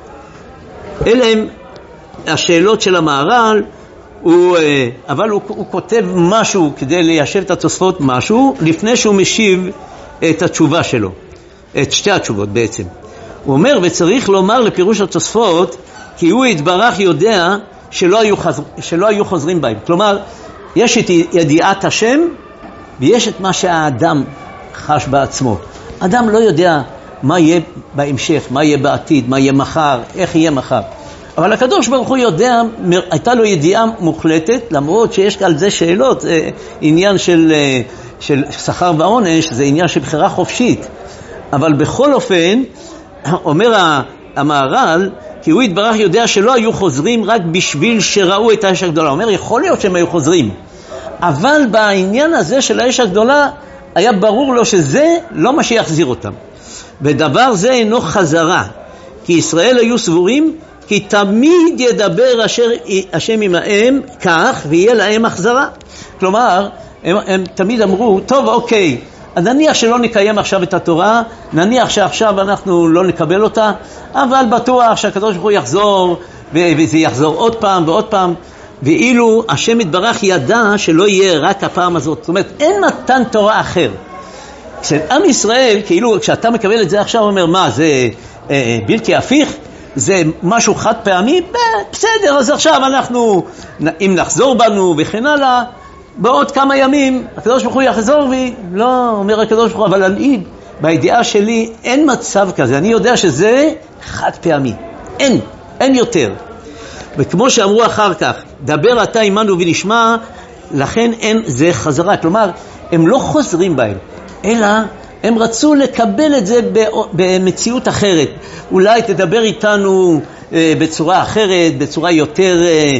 אלה הם השאלות של המהר"ל. הוא, אבל הוא, הוא כותב משהו כדי ליישב את התוספות, משהו לפני שהוא משיב את התשובה שלו, את שתי התשובות בעצם. הוא אומר, וצריך לומר לפירוש התוספות, כי הוא יתברך יודע שלא היו, חזר, שלא היו חוזרים בהם. כלומר, יש את ידיעת השם ויש את מה שהאדם חש בעצמו. אדם לא יודע מה יהיה בהמשך, מה יהיה בעתיד, מה יהיה מחר, איך יהיה מחר. אבל הקדוש ברוך הוא יודע, הייתה לו ידיעה מוחלטת, למרות שיש על זה שאלות, עניין של, של שכר ועונש, זה עניין של בחירה חופשית. אבל בכל אופן, אומר המהר"ל, כי הוא יתברך יודע שלא היו חוזרים רק בשביל שראו את האש הגדולה. הוא אומר, יכול להיות שהם היו חוזרים, אבל בעניין הזה של האש הגדולה, היה ברור לו שזה לא מה שיחזיר אותם. ודבר זה אינו חזרה, כי ישראל היו סבורים, כי תמיד ידבר אשר השם עמהם כך, ויהיה להם החזרה. כלומר, הם, הם תמיד אמרו, טוב, אוקיי, אז נניח שלא נקיים עכשיו את התורה, נניח שעכשיו אנחנו לא נקבל אותה, אבל בטוח שהקדוש ברוך הוא יחזור, וזה יחזור עוד פעם ועוד פעם, ואילו השם יתברך ידע שלא יהיה רק הפעם הזאת. זאת אומרת, אין מתן תורה אחר. כשעם ישראל, כאילו, כשאתה מקבל את זה עכשיו, אומר, מה, זה אה, בלתי הפיך? זה משהו חד פעמי? בסדר, אז עכשיו אנחנו, אם נחזור בנו וכן הלאה, בעוד כמה ימים הקדוש ברוך הוא יחזור, ולא, אומר הקדוש ברוך הוא, אבל אני, בידיעה שלי אין מצב כזה, אני יודע שזה חד פעמי, אין, אין יותר. וכמו שאמרו אחר כך, דבר אתה עמנו ונשמע, לכן אין זה חזרה. כלומר, הם לא חוזרים בהם, אלא הם רצו לקבל את זה במציאות אחרת. אולי תדבר איתנו בצורה אחרת, בצורה יותר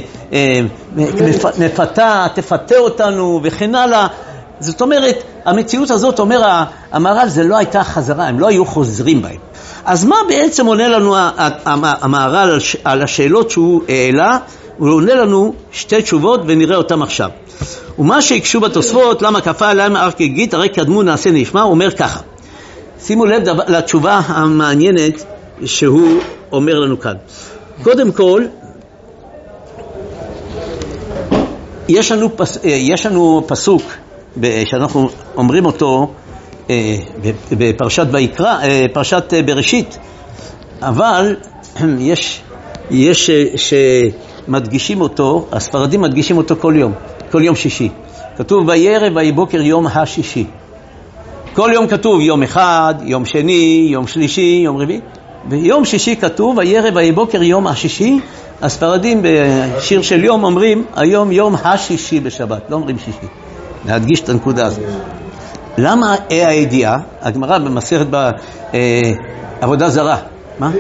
מפתה, תפתה אותנו וכן הלאה. זאת אומרת, המציאות הזאת, אומר המהר"ל, זה לא הייתה חזרה, הם לא היו חוזרים בהם. אז מה בעצם עונה לנו המהר"ל על השאלות שהוא העלה? הוא עונה לנו שתי תשובות ונראה אותם עכשיו. ומה שהקשו בתוספות, למה כפה עליהם הר כגיגית, הרי קדמו נעשה נשמע, הוא אומר ככה. שימו לב לתשובה המעניינת שהוא אומר לנו כאן. קודם כל, יש לנו, פס, יש לנו פסוק שאנחנו אומרים אותו בפרשת ויקרא, פרשת בראשית, אבל יש, יש שמדגישים אותו, הספרדים מדגישים אותו כל יום, כל יום שישי. כתוב ויערב ויבוקר יום השישי. כל יום כתוב יום אחד, יום שני, יום שלישי, יום רביעי. ביום שישי כתוב ויערב ויבוקר יום השישי. הספרדים בשיר של יום אומרים היום יום השישי בשבת, לא אומרים שישי. להדגיש את הנקודה הזאת. למה הידיעה? הגמרא במסכת בעבודה זרה. מה?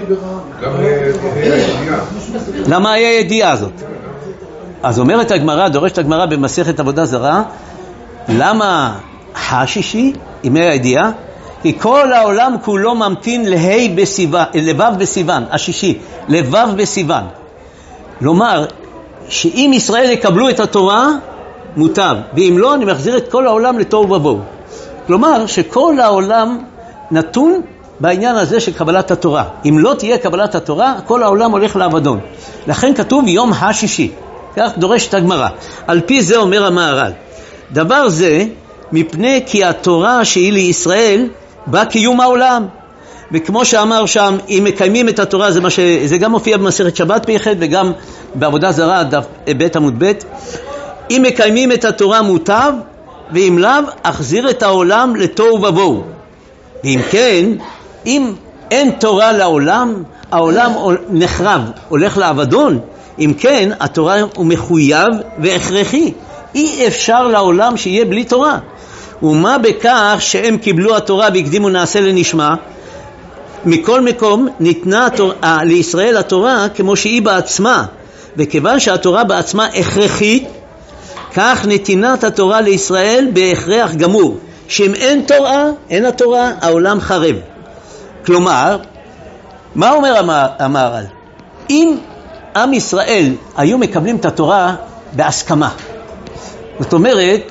למה הידיעה הזאת? אז אומרת הגמרא, דורשת הגמרא במסכת עבודה זרה, למה השישי, ימי הידיעה? כי כל העולם כולו ממתין להי בסיוון, לבב בסיוון, השישי, לבב בסיוון. לומר, שאם ישראל יקבלו את התורה, מוטב, ואם לא, אני מחזיר את כל העולם לתוהו ובוהו. כלומר, שכל העולם נתון בעניין הזה של קבלת התורה. אם לא תהיה קבלת התורה, כל העולם הולך לאבדון. לכן כתוב יום השישי. כך דורשת הגמרא. על פי זה אומר המהר"ל. דבר זה, מפני כי התורה שהיא לישראל, בא קיום העולם. וכמו שאמר שם, אם מקיימים את התורה, זה, מה ש... זה גם מופיע במסכת שבת פ"ח וגם בעבודה זרה, דף ב' עמוד ב'. אם מקיימים את התורה מוטב, ואם לאו, אחזיר את העולם לתוהו ובוהו. ואם כן, אם אין תורה לעולם, העולם נחרב, הולך לאבדון. אם כן, התורה הוא מחויב והכרחי. אי אפשר לעולם שיהיה בלי תורה. ומה בכך שהם קיבלו התורה והקדימו נעשה לנשמה? מכל מקום ניתנה התורה, לישראל התורה כמו שהיא בעצמה, וכיוון שהתורה בעצמה הכרחית, כך נתינת התורה לישראל בהכרח גמור, שאם אין תורה, אין התורה, העולם חרב. כלומר, מה אומר המהר"ל? אם עם ישראל היו מקבלים את התורה בהסכמה, זאת אומרת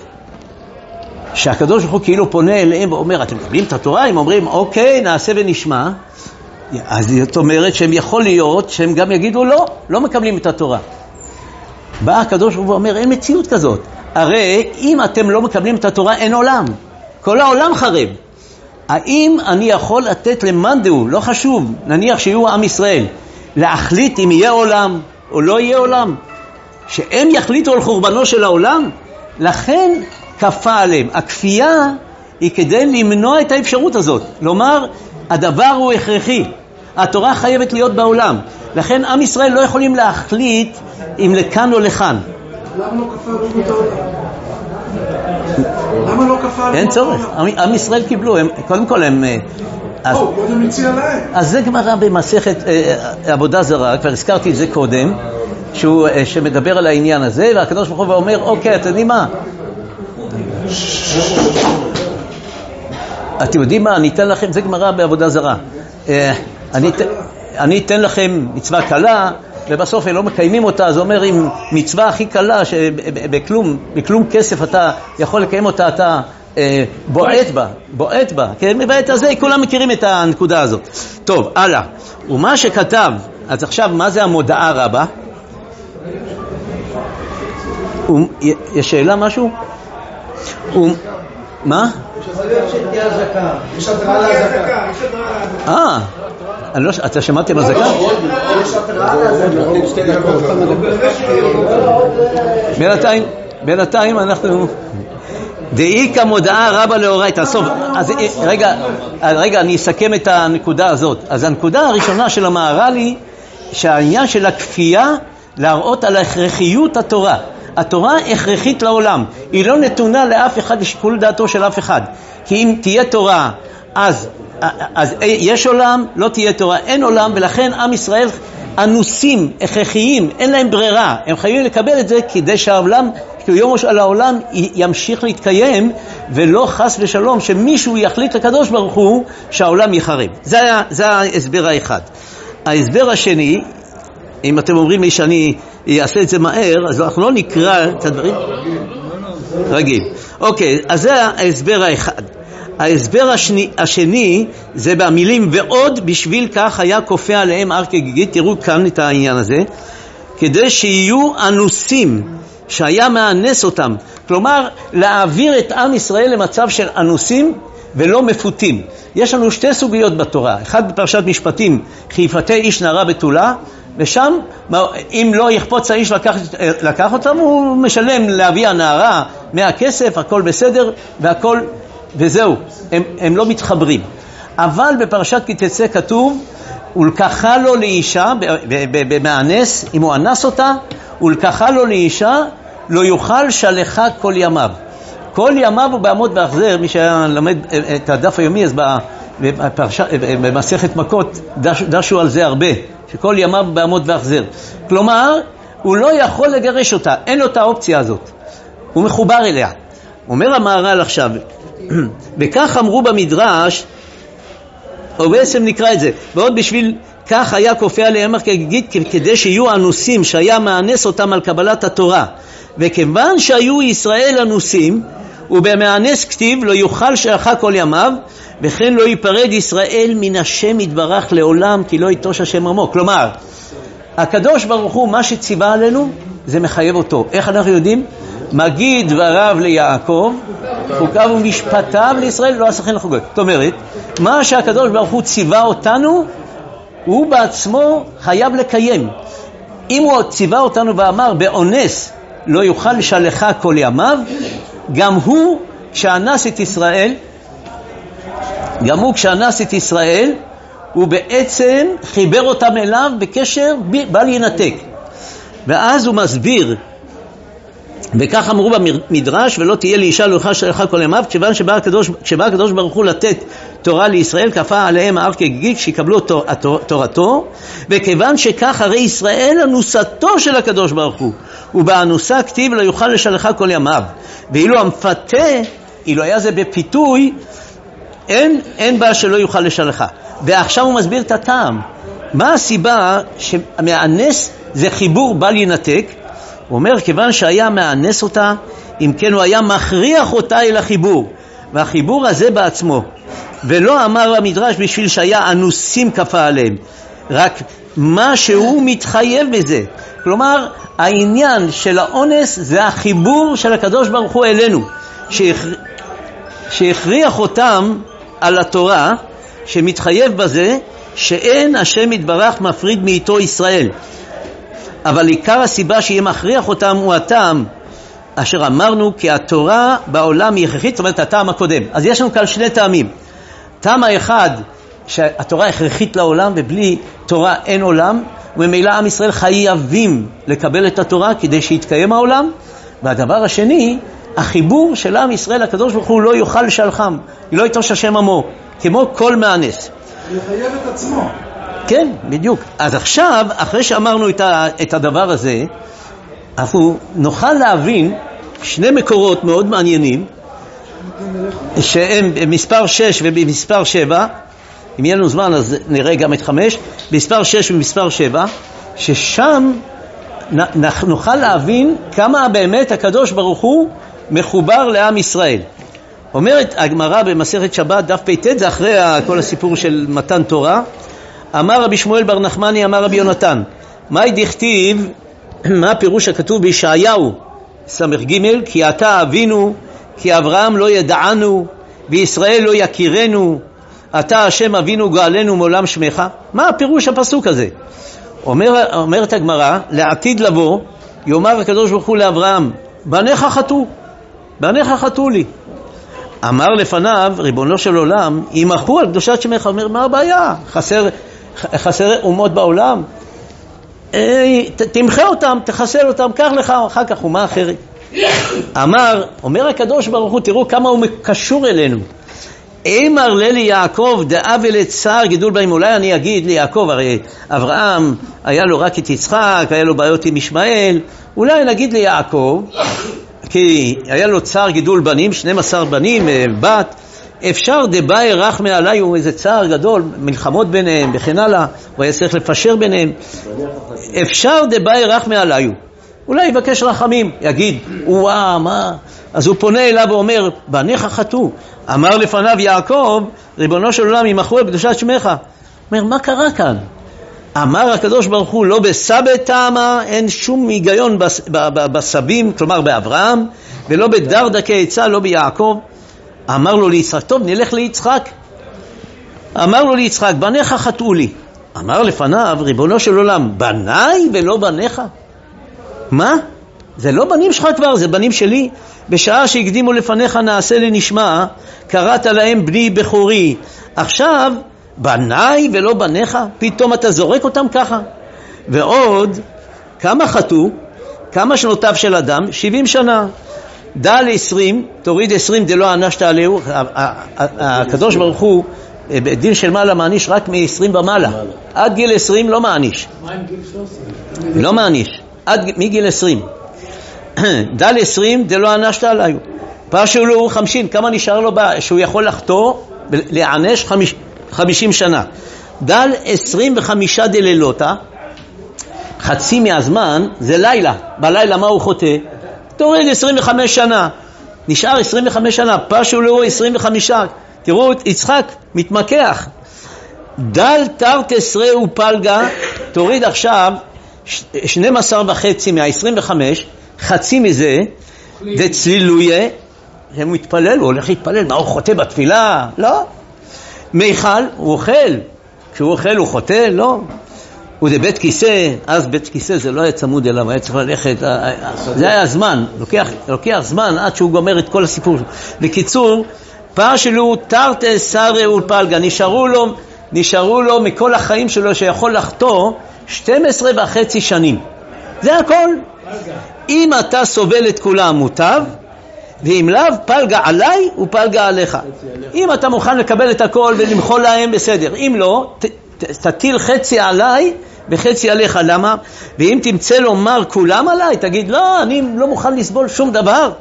שהקדוש ברוך הוא כאילו פונה אליהם ואומר, אתם מקבלים את התורה? הם אומרים, אוקיי, נעשה ונשמע. אז זאת אומרת שהם יכול להיות שהם גם יגידו, לא, לא מקבלים את התורה. בא הקדוש ברוך הוא ואומר, אין מציאות כזאת. הרי אם אתם לא מקבלים את התורה, אין עולם. כל העולם חרב. האם אני יכול לתת למאן דהוא, לא חשוב, נניח שיהיו עם ישראל, להחליט אם יהיה עולם או לא יהיה עולם? שהם יחליטו על חורבנו של העולם? לכן כפה עליהם. הכפייה היא כדי למנוע את האפשרות הזאת. לומר, הדבר הוא הכרחי. התורה חייבת להיות בעולם. לכן עם ישראל לא יכולים להחליט אם לכאן או לכאן. למה לא כפה עליהם את העולם? למה לא כפה עליהם? אין צורך. עם ישראל קיבלו. הם, קודם כל הם... אז, או, קודם הציע להם. אז זה גמרא במסכת עבודה זרה, כבר הזכרתי את זה קודם, שהוא, שמדבר על העניין הזה, והקדוש ברוך הוא אומר, אוקיי, אתם יודעים מה? אתם יודעים מה? אני אתן לכם, זה גמרא בעבודה זרה. אני, אני אתן לכם מצווה קלה, ובסוף הם לא מקיימים אותה, אז אומר, אם מצווה הכי קלה, שבכלום, בכלום כסף אתה יכול לקיים אותה, אתה אה, בועט בה, בועט בה. כן, בעת הזה כולם מכירים את הנקודה הזאת. טוב, הלאה. ומה שכתב, אז עכשיו, מה זה המודעה רבה? יש שאלה משהו? מה? יש התראה להזקה. אה, אתה שמעתם על זקה? יש התראה להזקה. בינתיים, בינתיים אנחנו... דאי כמודעה רבה לאורייתא. טוב, אז רגע, רגע, אני אסכם את הנקודה הזאת. אז הנקודה הראשונה של המהר"ל היא שהעניין של הכפייה להראות על הכרחיות התורה. התורה הכרחית לעולם, היא לא נתונה לאף אחד לשיקול דעתו של אף אחד. כי אם תהיה תורה, אז, אז יש עולם, לא תהיה תורה, אין עולם, ולכן עם ישראל אנוסים, הכרחיים, אין להם ברירה. הם חייבים לקבל את זה כדי שהעולם, יום על העולם ימשיך להתקיים, ולא חס ושלום שמישהו יחליט לקדוש ברוך הוא שהעולם יחרב. זה, זה ההסבר האחד. ההסבר השני, אם אתם אומרים לי שאני אעשה את זה מהר, אז אנחנו לא נקרא את הדברים. רגיל. אוקיי, אז זה ההסבר האחד. ההסבר השני, השני זה במילים ועוד בשביל כך היה כופה עליהם הר כגיגית. תראו כאן את העניין הזה. כדי שיהיו אנוסים, שהיה מאנס אותם. כלומר, להעביר את עם ישראל למצב של אנוסים ולא מפותים. יש לנו שתי סוגיות בתורה. אחד בפרשת משפטים, חיפתי איש נערה בתולה, ושם, אם לא יחפוץ האיש לקח, לקח אותם, הוא משלם להביא הנערה מהכסף, הכל בסדר, והכל, וזהו. הם, הם לא מתחברים. אבל בפרשת כי תצא כתוב, ולקחה לו לאישה, במאנס, אם הוא אנס אותה, ולקחה לו לאישה, לא יוכל שלחה כל ימיו. כל ימיו הוא בעמוד בהחזר. מי שהיה למד את הדף היומי, אז במסכת מכות דש, דשו על זה הרבה, שכל ימיו בעמוד בהחזר. כלומר, הוא לא יכול לגרש אותה, אין לו את האופציה הזאת, הוא מחובר אליה. אומר המהר"ל עכשיו, וכך אמרו במדרש, או בעצם נקרא את זה, ועוד בשביל כך היה כופה עליהם הר כגיגית כדי שיהיו אנוסים, שהיה מאנס אותם על קבלת התורה. וכיוון שהיו ישראל אנוסים, ובמאנס כתיב לא יוכל שלחה כל ימיו, וכן לא ייפרד ישראל מן השם יתברך לעולם, כי לא יטוש השם עמו. כלומר, הקדוש ברוך הוא, מה שציווה עלינו, זה מחייב אותו. איך אנחנו יודעים? מגיד דבריו ליעקב, חוקיו ומשפטיו לישראל, לא אסכן לחוגג. זאת אומרת, מה שהקדוש ברוך הוא ציווה אותנו, הוא בעצמו חייב לקיים. אם הוא ציווה אותנו ואמר, באונס לא יוכל לשלחה כל ימיו, גם הוא, כשאנס את ישראל, גם הוא כשאנס את ישראל, הוא בעצם חיבר אותם אליו בקשר בל ינתק. ואז הוא מסביר, וכך אמרו במדרש, ולא תהיה לאישה לא יוכל שלחה כל ימיו, כיוון שבא הקדוש, כשבא הקדוש ברוך הוא לתת תורה לישראל, כפה עליהם ההר כגיגית שיקבלו תור, תורתו, וכיוון שכך הרי ישראל אנוסתו של הקדוש ברוך הוא, ובאנוסה כתיב לא יוכל לשלחה כל ימיו. ואילו המפתה, אילו היה זה בפיתוי, אין, אין בה שלא יוכל לשלחה. ועכשיו הוא מסביר את הטעם. מה הסיבה שמאנס זה חיבור בל ינתק? הוא אומר, כיוון שהיה מאנס אותה, אם כן הוא היה מכריח אותה אל החיבור. והחיבור הזה בעצמו. ולא אמר המדרש בשביל שהיה אנוסים כפה עליהם. רק מה שהוא מתחייב בזה. כלומר, העניין של האונס זה החיבור של הקדוש ברוך הוא אלינו. שהכ... שהכריח אותם על התורה, שמתחייב בזה, שאין השם יתברך מפריד מאיתו ישראל. אבל עיקר הסיבה שיהיה מכריח אותם הוא הטעם, אשר אמרנו כי התורה בעולם היא הכרחית, זאת אומרת הטעם הקודם. אז יש לנו כאן שני טעמים. טעם האחד, שהתורה הכרחית לעולם, ובלי תורה אין עולם, וממילא עם ישראל חייבים לקבל את התורה כדי שיתקיים העולם. והדבר השני, החיבור של עם ישראל, הקדוש ברוך הוא לא יוכל לשלחם, לא יטוש השם עמו, כמו כל מאנס. יחייב את עצמו. כן, בדיוק. אז עכשיו, אחרי שאמרנו את, ה, את הדבר הזה, אנחנו נוכל להבין שני מקורות מאוד מעניינים, שהם מספר שש ובמספר שבע, אם יהיה לנו זמן אז נראה גם את חמש, מספר שש ומספר שבע, ששם נוכל להבין כמה באמת הקדוש ברוך הוא מחובר לעם ישראל. אומרת הגמרא במסכת שבת דף פ"ט, זה אחרי כל הסיפור של מתן תורה. אמר רבי שמואל בר נחמני, אמר רבי יונתן, מה דכתיב, מה הפירוש הכתוב בישעיהו סמך ג' כי אתה אבינו, כי אברהם לא ידענו וישראל לא יכירנו, אתה השם אבינו גאלנו מעולם שמך. מה הפירוש הפסוק הזה? אומר, אומרת הגמרא, לעתיד לבוא יאמר הקדוש ברוך הוא לאברהם, בניך חטאו, בניך חטאו לי. אמר לפניו ריבונו של עולם, ימחו על קדושת שמך. אומר, מה הבעיה? חסר, חסר אומות בעולם, אי, ת, תמחה אותם, תחסל אותם, קח לך אחר כך אומה אחרת. אמר, אומר הקדוש ברוך הוא, תראו כמה הוא מקשור אלינו. אמר לי יעקב דאה ולצער גידול בהם. אולי אני אגיד ליעקב, הרי אברהם היה לו רק את יצחק, היה לו בעיות עם ישמעאל, אולי נגיד ליעקב כי היה לו צער גידול בנים, שנים עשר בנים, בת, אפשר דבאי רח מעלי, הוא איזה צער גדול, מלחמות ביניהם וכן הלאה, הוא היה צריך לפשר ביניהם, אפשר דבאי רח מעלי, אולי יבקש רחמים, יגיד, וואה, מה? אז הוא פונה אליו ואומר, בניך חטאו. אמר לפניו יעקב, ריבונו של עולם, ימחו על קדושת שמך. אומר, מה קרה כאן? אמר הקדוש ברוך הוא, לא בסבת טעמה, אין שום היגיון בס, ב, ב, בסבים, כלומר באברהם, ולא בדרדקי עצה, לא ביעקב. אמר לו ליצחק, טוב, נלך ליצחק. אמר לו ליצחק, בניך חטאו לי. אמר לפניו, ריבונו של עולם, בניי ולא בניך? מה? זה לא בנים שלך כבר, זה בנים שלי. בשעה שהקדימו לפניך נעשה לנשמע, קראת להם בני בכורי. עכשיו, בניי ולא בניך? פתאום אתה זורק אותם ככה. ועוד, כמה חטאו? כמה שנותיו של אדם? שבעים שנה. דל עשרים, תוריד עשרים דלא ענשת עליהו. הקדוש ברוך הוא, בדין של מעלה מעניש רק מ-עשרים ומעלה. עד גיל עשרים לא מעניש. מה עם גיל שלוש עשרה? לא מעניש. עד מגיל עשרים. דל עשרים דלא ענשת עליו. פשעו לו חמישים, כמה נשאר לו בה, שהוא יכול לחטוא, לענש חמישים שנה. דל עשרים וחמישה דלילותה, חצי מהזמן זה לילה. בלילה מה הוא חוטא? תוריד עשרים וחמש שנה, נשאר עשרים וחמש שנה, פשו לו עשרים וחמש. תראו את יצחק מתמקח. דל תרת עשרה ופלגה, תוריד עכשיו שנים עשר וחצי מה-עשרים וחמש, חצי מזה וצלילויה, הוא מתפלל, הוא הולך להתפלל, מה הוא חוטא בתפילה? לא. מיכל, הוא אוכל, כשהוא אוכל הוא חוטא? לא. הוא זה בית כיסא, אז בית כיסא זה לא היה צמוד אליו, היה צריך ללכת, זה היה הזמן, לוקח, לוקח זמן עד שהוא גומר את כל הסיפור. בקיצור, פער שלו תרתי שרי ופלגה, נשארו לו, נשארו לו מכל החיים שלו שיכול לחטוא שתים עשרה וחצי שנים. זה הכל. אם אתה סובל את כולם מוטב, ואם לאו פלגה עליי ופלגה עליך. אם אתה מוכן לקבל את הכל ולמחול להם, בסדר. אם לא, ת, ת, תטיל חצי עליי וחצי עליך. למה? ואם תמצא לומר כולם עליי, תגיד, לא, אני לא מוכן לסבול שום דבר.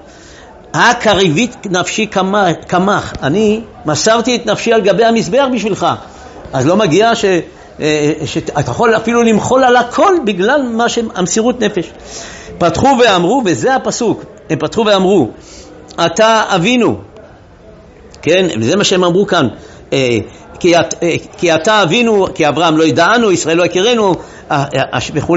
הקריבית נפשי כמך, אני מסרתי את נפשי על גבי המזבח בשבילך. אז לא מגיע ש, שאתה יכול אפילו למחול על הכל בגלל מה שהמסירות נפש. פתחו ואמרו, וזה הפסוק, הם פתחו ואמרו, אתה אבינו, כן, וזה מה שהם אמרו כאן, כי, כי אתה אבינו, כי אברהם לא ידענו, ישראל לא הכירנו וכו'.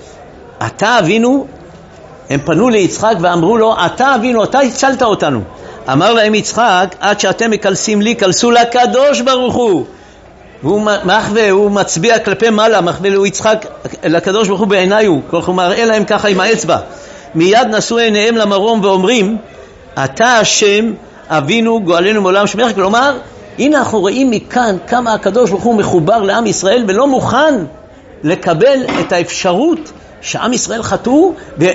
אתה אבינו, הם פנו ליצחק ואמרו לו, אתה אבינו, אתה הצלת אותנו. אמר להם יצחק, עד שאתם מקלסים לי, קלסו לקדוש ברוך הוא. והוא מחווה, הוא מצביע כלפי מעלה, מחווה לו יצחק לקדוש ברוך הוא בעיניי הוא, כל כך הוא מראה להם ככה עם האצבע. מיד נשאו עיניהם למרום ואומרים, אתה השם אבינו גואלנו מעולם שמך. כלומר, הנה אנחנו רואים מכאן כמה הקדוש ברוך הוא מחובר לעם ישראל ולא מוכן לקבל את האפשרות שעם ישראל חטאו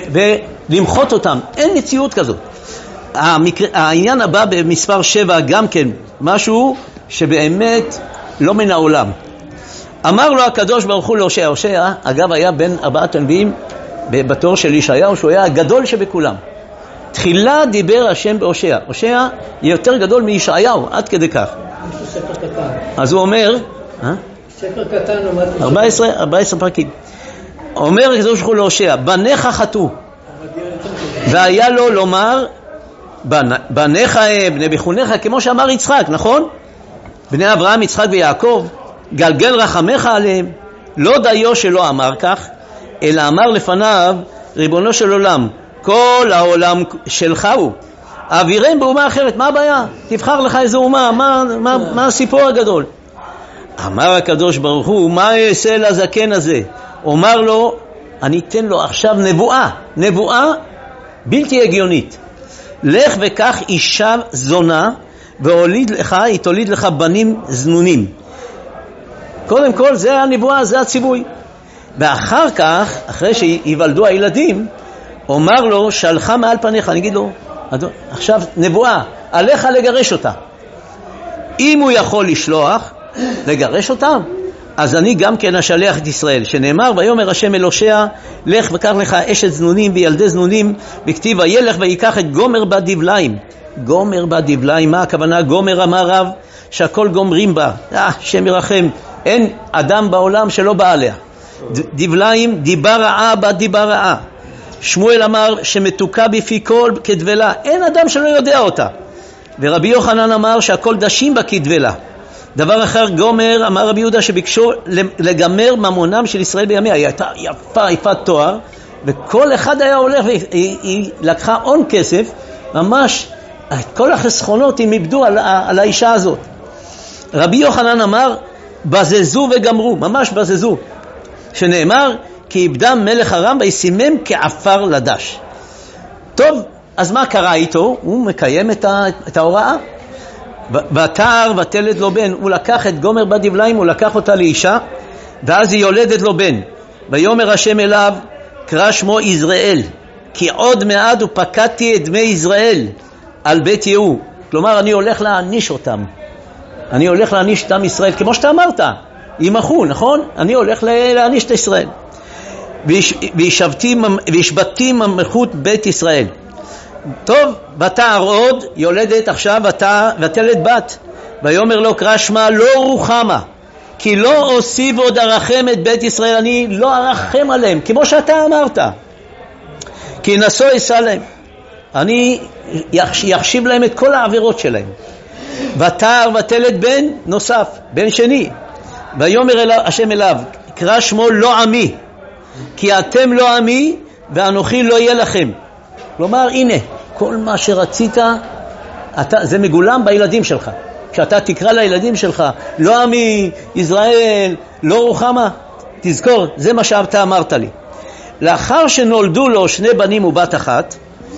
ולמחות אותם. אין מציאות כזאת. המקרה, העניין הבא במספר שבע גם כן משהו שבאמת לא מן העולם. אמר לו הקדוש ברוך הוא להושע. הושע אגב היה בין ארבעת הנביאים בתור של ישעיהו, שהוא היה הגדול שבכולם. תחילה דיבר השם בהושע. הושע יותר גדול מישעיהו, עד כדי כך. ספר קטן. אז הוא אומר, אה? ספר קטן למד ארבע עשרה, ארבע עשרה פרקים. אומר הקדוש ברוך הוא להושע, בניך חטאו. והיה לו לומר, בניך הם, בני ביחונך, כמו שאמר יצחק, נכון? בני אברהם, יצחק ויעקב, גלגל רחמך עליהם. לא דיו שלא אמר כך, אלא אמר לפניו, ריבונו של עולם, כל העולם שלך הוא, אבירם באומה אחרת. מה הבעיה? תבחר לך איזו אומה, מה, מה, מה הסיפור הגדול? אמר הקדוש ברוך הוא, מה יעשה לזקן הזה? אומר לו, אני אתן לו עכשיו נבואה, נבואה בלתי הגיונית. לך וכך אישה זונה, והוליד לך, היא תוליד לך בנים זנונים. קודם כל זה הנבואה, זה הציווי. ואחר כך, אחרי שיוולדו הילדים, אומר לו, שלחה מעל פניך. אני אגיד לו, עכשיו נבואה, עליך לגרש אותה. אם הוא יכול לשלוח, לגרש אותם, אז אני גם כן אשלח את ישראל. שנאמר, ויאמר השם אל הושע, לך וקח לך אשת זנונים וילדי זנונים, וכתיב וילך ויקח את גומר בדבליים. גומר בדבליים, מה הכוונה? גומר אמר רב, שהכל גומרים בה. אה, שם ירחם, אין אדם בעולם שלא בא עליה. דבליים, דיבה רעה בה דיבה רעה. שמואל אמר שמתוקה בפי כל כדבלה, אין אדם שלא יודע אותה. ורבי יוחנן אמר שהכל דשים בה כדבלה. דבר אחר, גומר, אמר רבי יהודה שביקשו לגמר ממונם של ישראל בימיה. היא הייתה יפה, יפת תואר, וכל אחד היה הולך, והיא היא לקחה הון כסף, ממש את כל החסכונות הם איבדו על, על האישה הזאת. רבי יוחנן אמר, בזזו וגמרו, ממש בזזו. שנאמר, כי איבדם מלך ארם וישימם כעפר לדש. טוב, אז מה קרה איתו? הוא מקיים את, ה, את ההוראה. ותער ותלד לו בן. הוא לקח את גומר בדבליים, הוא לקח אותה לאישה, ואז היא יולדת לו בן. ויאמר השם אליו, קרא שמו יזרעאל, כי עוד מעט ופקדתי את דמי יזרעאל על בית יהוא. כלומר, אני הולך להעניש אותם. אני הולך להעניש את עם ישראל, כמו שאתה אמרת, ימחו, נכון? אני הולך להעניש את ישראל. וישבתי ממלכות בית ישראל. טוב, ותער עוד, יולדת עכשיו ותלד בת. ויאמר לו, קרא שמה לא רוחמה, כי לא אוסיף עוד ארחם את בית ישראל, אני לא ארחם עליהם, כמו שאתה אמרת, כי נשוא אשא להם, אני יחשיב להם את כל העבירות שלהם. ותר ותלד בן נוסף, בן שני, ויאמר אליו, השם אליו, קרא שמו לא עמי, כי אתם לא עמי ואנוכי לא יהיה לכם. כלומר, הנה, כל מה שרצית, אתה, זה מגולם בילדים שלך. כשאתה תקרא לילדים שלך, לא עמי, ישראל, לא רוחמה, תזכור, זה מה שאתה אמרת לי. לאחר שנולדו לו שני בנים ובת אחת,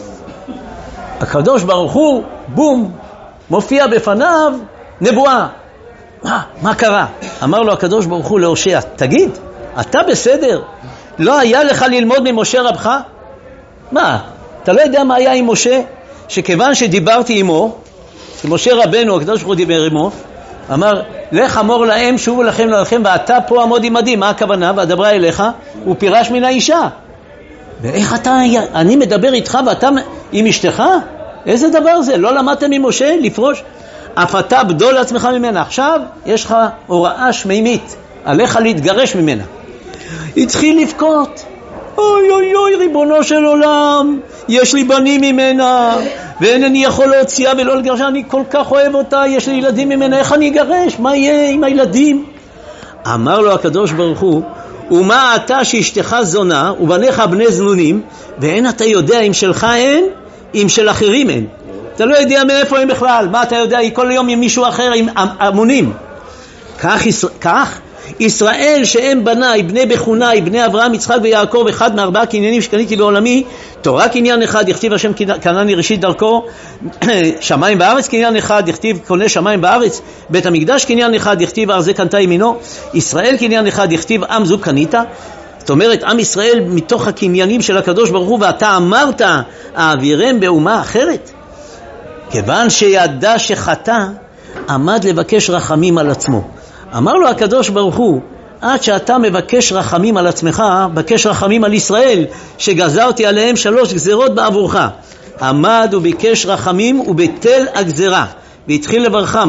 הקדוש ברוך הוא, בום, מופיע בפניו נבואה. מה, מה קרה? אמר לו הקדוש ברוך הוא להושע, תגיד, אתה בסדר? לא היה לך ללמוד ממשה רבך? מה, אתה לא יודע מה היה עם משה? שכיוון שדיברתי עמו, שמשה רבנו, הקדוש ברוך הוא דיבר עמו, אמר, לך אמור להם, שובו לכם לכם, ואתה פה עמוד עמדי. מה הכוונה? ואדברה אליך, הוא פירש מן האישה. ואיך אתה, אני מדבר איתך ואתה עם אשתך? איזה דבר זה? לא למדת ממשה לפרוש? אף אתה בדול לעצמך ממנה. עכשיו יש לך הוראה שמימית, עליך להתגרש ממנה. התחיל לבכות, אוי אוי אוי ריבונו של עולם, יש לי בנים ממנה ואינני יכול להוציאה ולא לגרשה, אני כל כך אוהב אותה, יש לי ילדים ממנה, איך אני אגרש? מה יהיה עם הילדים? אמר לו הקדוש ברוך הוא, ומה אתה שאשתך זונה ובניך בני זנונים, ואין אתה יודע אם שלך אין, אם של אחרים אין. אתה לא יודע מאיפה הם בכלל, מה אתה יודע, כל יום עם מישהו אחר עם המונים. כך, כך ישראל שהם בניי, בני בחוניי, בני אברהם, יצחק ויעקב, אחד מארבעה קניינים שקניתי בעולמי, תורה קניין אחד, יכתיב השם קנני ראשית דרכו, שמיים בארץ קניין אחד, יכתיב קונה שמיים בארץ, בית המקדש קניין אחד, יכתיב ארזה קנתה ימינו, ישראל קניין אחד, יכתיב עם זו קנית. זאת אומרת, עם ישראל מתוך הקניינים של הקדוש ברוך הוא, ואתה אמרת, האווירם באומה אחרת. כיוון שידע שחטא, עמד לבקש רחמים על עצמו. אמר לו הקדוש ברוך הוא, עד שאתה מבקש רחמים על עצמך, בקש רחמים על ישראל, שגזרתי עליהם שלוש גזרות בעבורך. עמד וביקש רחמים ובטל הגזרה, והתחיל לברכם.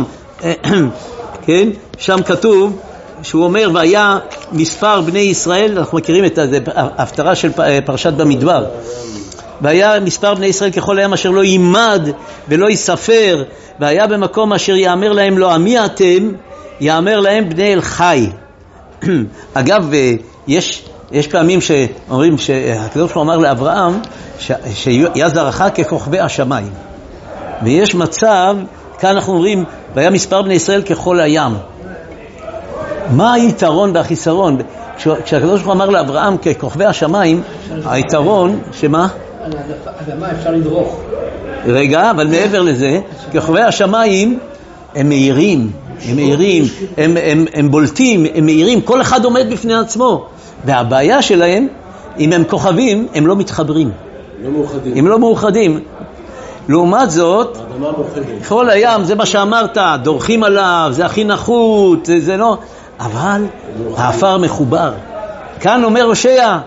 כן, שם כתוב, שהוא אומר, והיה מספר בני ישראל, אנחנו מכירים את ההפטרה של פרשת במדבר, והיה מספר בני ישראל ככל הים אשר לא יימד ולא יספר, והיה במקום אשר יאמר להם לא עמי אתם, יאמר להם בני אל חי. אגב, יש, יש פעמים שאומרים שהקדוש ברוך הוא אמר לאברהם שיהיה זרעך ככוכבי השמיים, ויש מצב, כאן אנחנו אומרים והיה מספר בני ישראל ככל הים. מה היתרון והחיסרון? כשהקדוש ברוך הוא אמר לאברהם ככוכבי השמיים, היתרון שמה? על האדמה אפשר לדרוך. רגע, אבל מעבר לזה, כוכבי השמיים הם מהירים, הם מהירים, הם, הם, הם בולטים, הם מהירים, כל אחד עומד בפני עצמו. והבעיה שלהם, אם הם כוכבים, הם לא מתחברים. לא מאוחדים. הם לא מאוחדים. לעומת זאת, כל הים, זה מה שאמרת, דורכים עליו, זה הכי נחות, זה, זה לא, אבל האפר מחובר. כאן אומר הושע,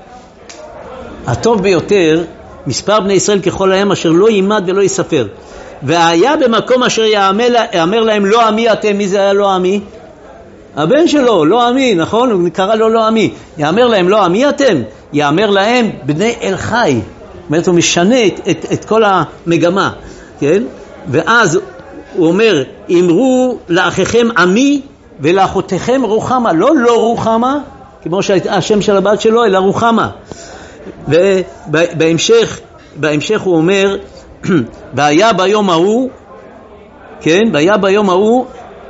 הטוב ביותר, מספר בני ישראל ככל הים אשר לא יימד ולא יספר. והיה במקום אשר יאמר להם לא עמי אתם. מי זה היה לא עמי? הבן שלו, לא עמי, נכון? הוא קרא לו לא עמי. יאמר להם לא עמי אתם, יאמר להם בני אל חי. זאת אומרת, הוא משנה את, את, את כל המגמה, כן? ואז הוא אומר, אמרו לאחיכם עמי ולאחותיכם רוחמה. לא לא רוחמה, כמו שהשם של הבת שלו, אלא רוחמה. ובהמשך, בהמשך הוא אומר, והיה ביום ההוא, כן, והיה ביום ההוא,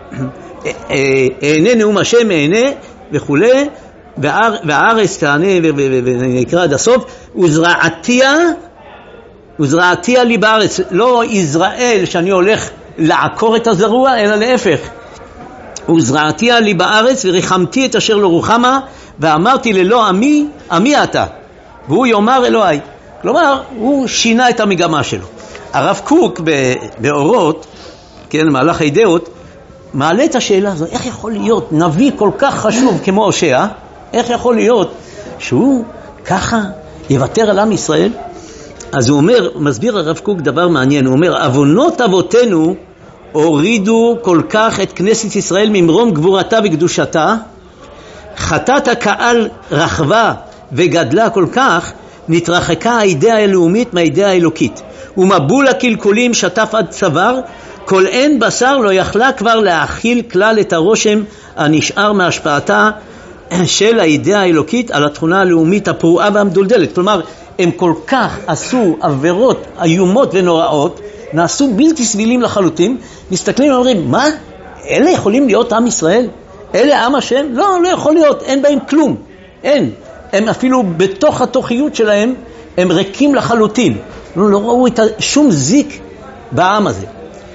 אענה נאום השם אענה וכולי, והארץ תענה, ונקרא עד הסוף, וזרעתיה, וזרעתיה לי בארץ, לא ישראל שאני הולך לעקור את הזרוע, אלא להפך, וזרעתיה לי בארץ, ורחמתי את אשר לא רוחמה, ואמרתי ללא עמי, עמי אתה, והוא יאמר אלוהי. כלומר, הוא שינה את המגמה שלו. הרב קוק באורות, כן, מהלך הידיעות, מעלה את השאלה הזו, איך יכול להיות נביא כל כך חשוב כמו הושע, איך יכול להיות שהוא ככה יוותר על עם ישראל? אז הוא אומר, מסביר הרב קוק דבר מעניין, הוא אומר, אבונות אבותינו הורידו כל כך את כנסת ישראל ממרום גבורתה וקדושתה, חטאת הקהל רחבה וגדלה כל כך, נתרחקה האידאה הלאומית מהאידאה האלוקית, ומבול הקלקולים שטף עד צוואר, כל אין בשר לא יכלה כבר להכיל כלל את הרושם הנשאר מהשפעתה של האידאה האלוקית על התכונה הלאומית הפרועה והמדולדלת. כלומר, הם כל כך עשו עבירות איומות ונוראות, נעשו בלתי סבילים לחלוטין, מסתכלים ואומרים, מה? אלה יכולים להיות עם ישראל? אלה עם השם? לא, לא יכול להיות, אין בהם כלום, אין. הם אפילו בתוך התוכיות שלהם, הם ריקים לחלוטין. לא, לא ראו את שום זיק בעם הזה.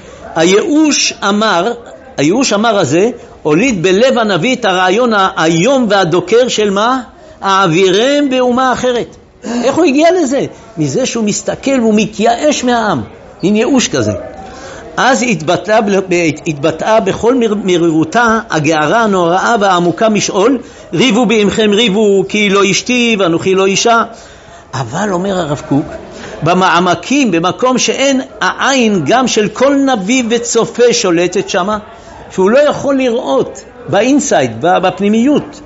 הייאוש אמר, הייאוש אמר הזה, הוליד בלב הנביא את הרעיון האיום והדוקר של מה? העבירם באומה אחרת. איך הוא הגיע לזה? מזה שהוא מסתכל והוא מתייאש מהעם. מין ייאוש כזה. אז התבטאה, התבטאה בכל מרירותה הגערה הנוראה והעמוקה משאול, ריבו בעמכם ריבו כי לא אשתי ואנוכי לא אישה. אבל אומר הרב קוק, במעמקים, במקום שאין העין גם של כל נביא וצופה שולטת שמה, שהוא לא יכול לראות באינסייד, בפנימיות,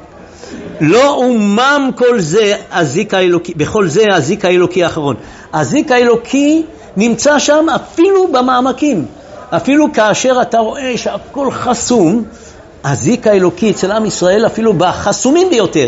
לא אומם כל זה הזיק האלוקי, בכל זה הזיק האלוקי האחרון. הזיק האלוקי נמצא שם אפילו במעמקים, אפילו כאשר אתה רואה שהכל חסום, הזיק האלוקי אצל עם ישראל אפילו בחסומים ביותר,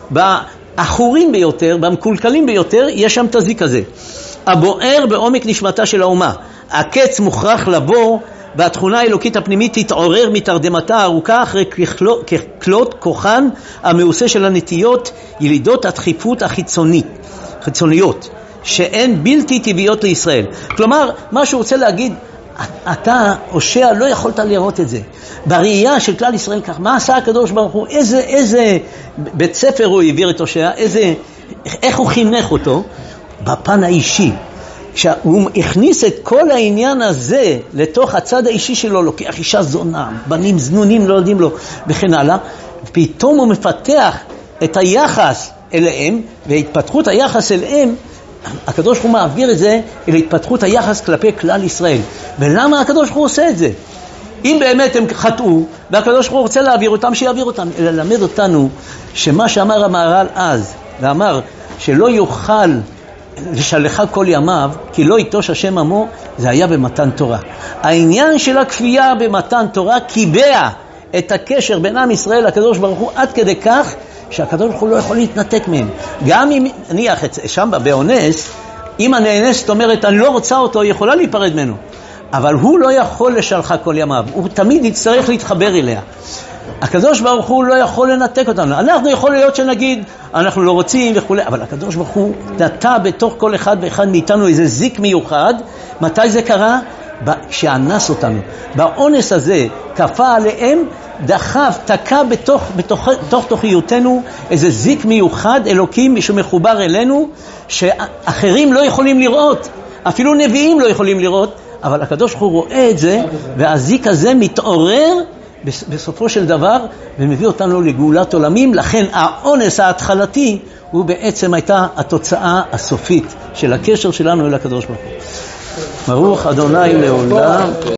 באחורים ביותר, במקולקלים ביותר, יש שם את הזיק הזה. הבוער בעומק נשמתה של האומה, הקץ מוכרח לבוא, והתכונה האלוקית הפנימית תתעורר מתרדמתה הארוכה אחרי ככלות כוחן המעושה של הנטיות, ילידות הדחיפות החיצונית, חיצוניות, שהן בלתי טבעיות לישראל. כלומר, מה שהוא רוצה להגיד, אתה, הושע, לא יכולת לראות את זה. בראייה של כלל ישראל כך, מה עשה הקדוש ברוך הוא? איזה, איזה בית ספר הוא העביר את הושע? איזה, איך הוא חינך אותו? בפן האישי. כשהוא הכניס את כל העניין הזה לתוך הצד האישי שלו, לוקח אישה זונה, בנים זנונים לא יודעים לו, וכן הלאה, פתאום הוא מפתח את היחס אליהם, והתפתחות היחס אליהם, הקדוש ברוך הוא מעביר את זה אל התפתחות היחס כלפי כלל ישראל. ולמה הקדוש ברוך הוא עושה את זה? אם באמת הם חטאו, והקדוש ברוך הוא רוצה להעביר אותם, שיעביר אותם, אלא ללמד אותנו שמה שאמר המהר"ל אז, ואמר שלא יוכל לשלחה כל ימיו, כי לא יטוש השם עמו, זה היה במתן תורה. העניין של הכפייה במתן תורה קיבע את הקשר בין עם ישראל לקדוש ברוך הוא עד כדי כך שהקדוש ברוך הוא לא יכול להתנתק מהם. גם אם נניח שם באונס, אם הנאנסת אומרת אני לא רוצה אותו, היא יכולה להיפרד ממנו, אבל הוא לא יכול לשלחה כל ימיו, הוא תמיד יצטרך להתחבר אליה. הקדוש ברוך הוא לא יכול לנתק אותנו. אנחנו יכול להיות שנגיד אנחנו לא רוצים וכו', אבל הקדוש ברוך הוא נטע בתוך כל אחד ואחד מאיתנו איזה זיק מיוחד. מתי זה קרה? כשאנס אותנו. באונס הזה כפה עליהם, דחף, תקע בתוך, בתוך, בתוך תוכיותנו איזה זיק מיוחד אלוקים שמחובר אלינו, שאחרים לא יכולים לראות, אפילו נביאים לא יכולים לראות, אבל הקדוש ברוך הוא רואה את זה, והזיק הזה מתעורר בסופו של דבר, ומביא אותנו לגאולת עולמים. לכן האונס ההתחלתי הוא בעצם הייתה התוצאה הסופית של הקשר שלנו אל הקדוש ברוך הוא. ברוך אדוני לעולם.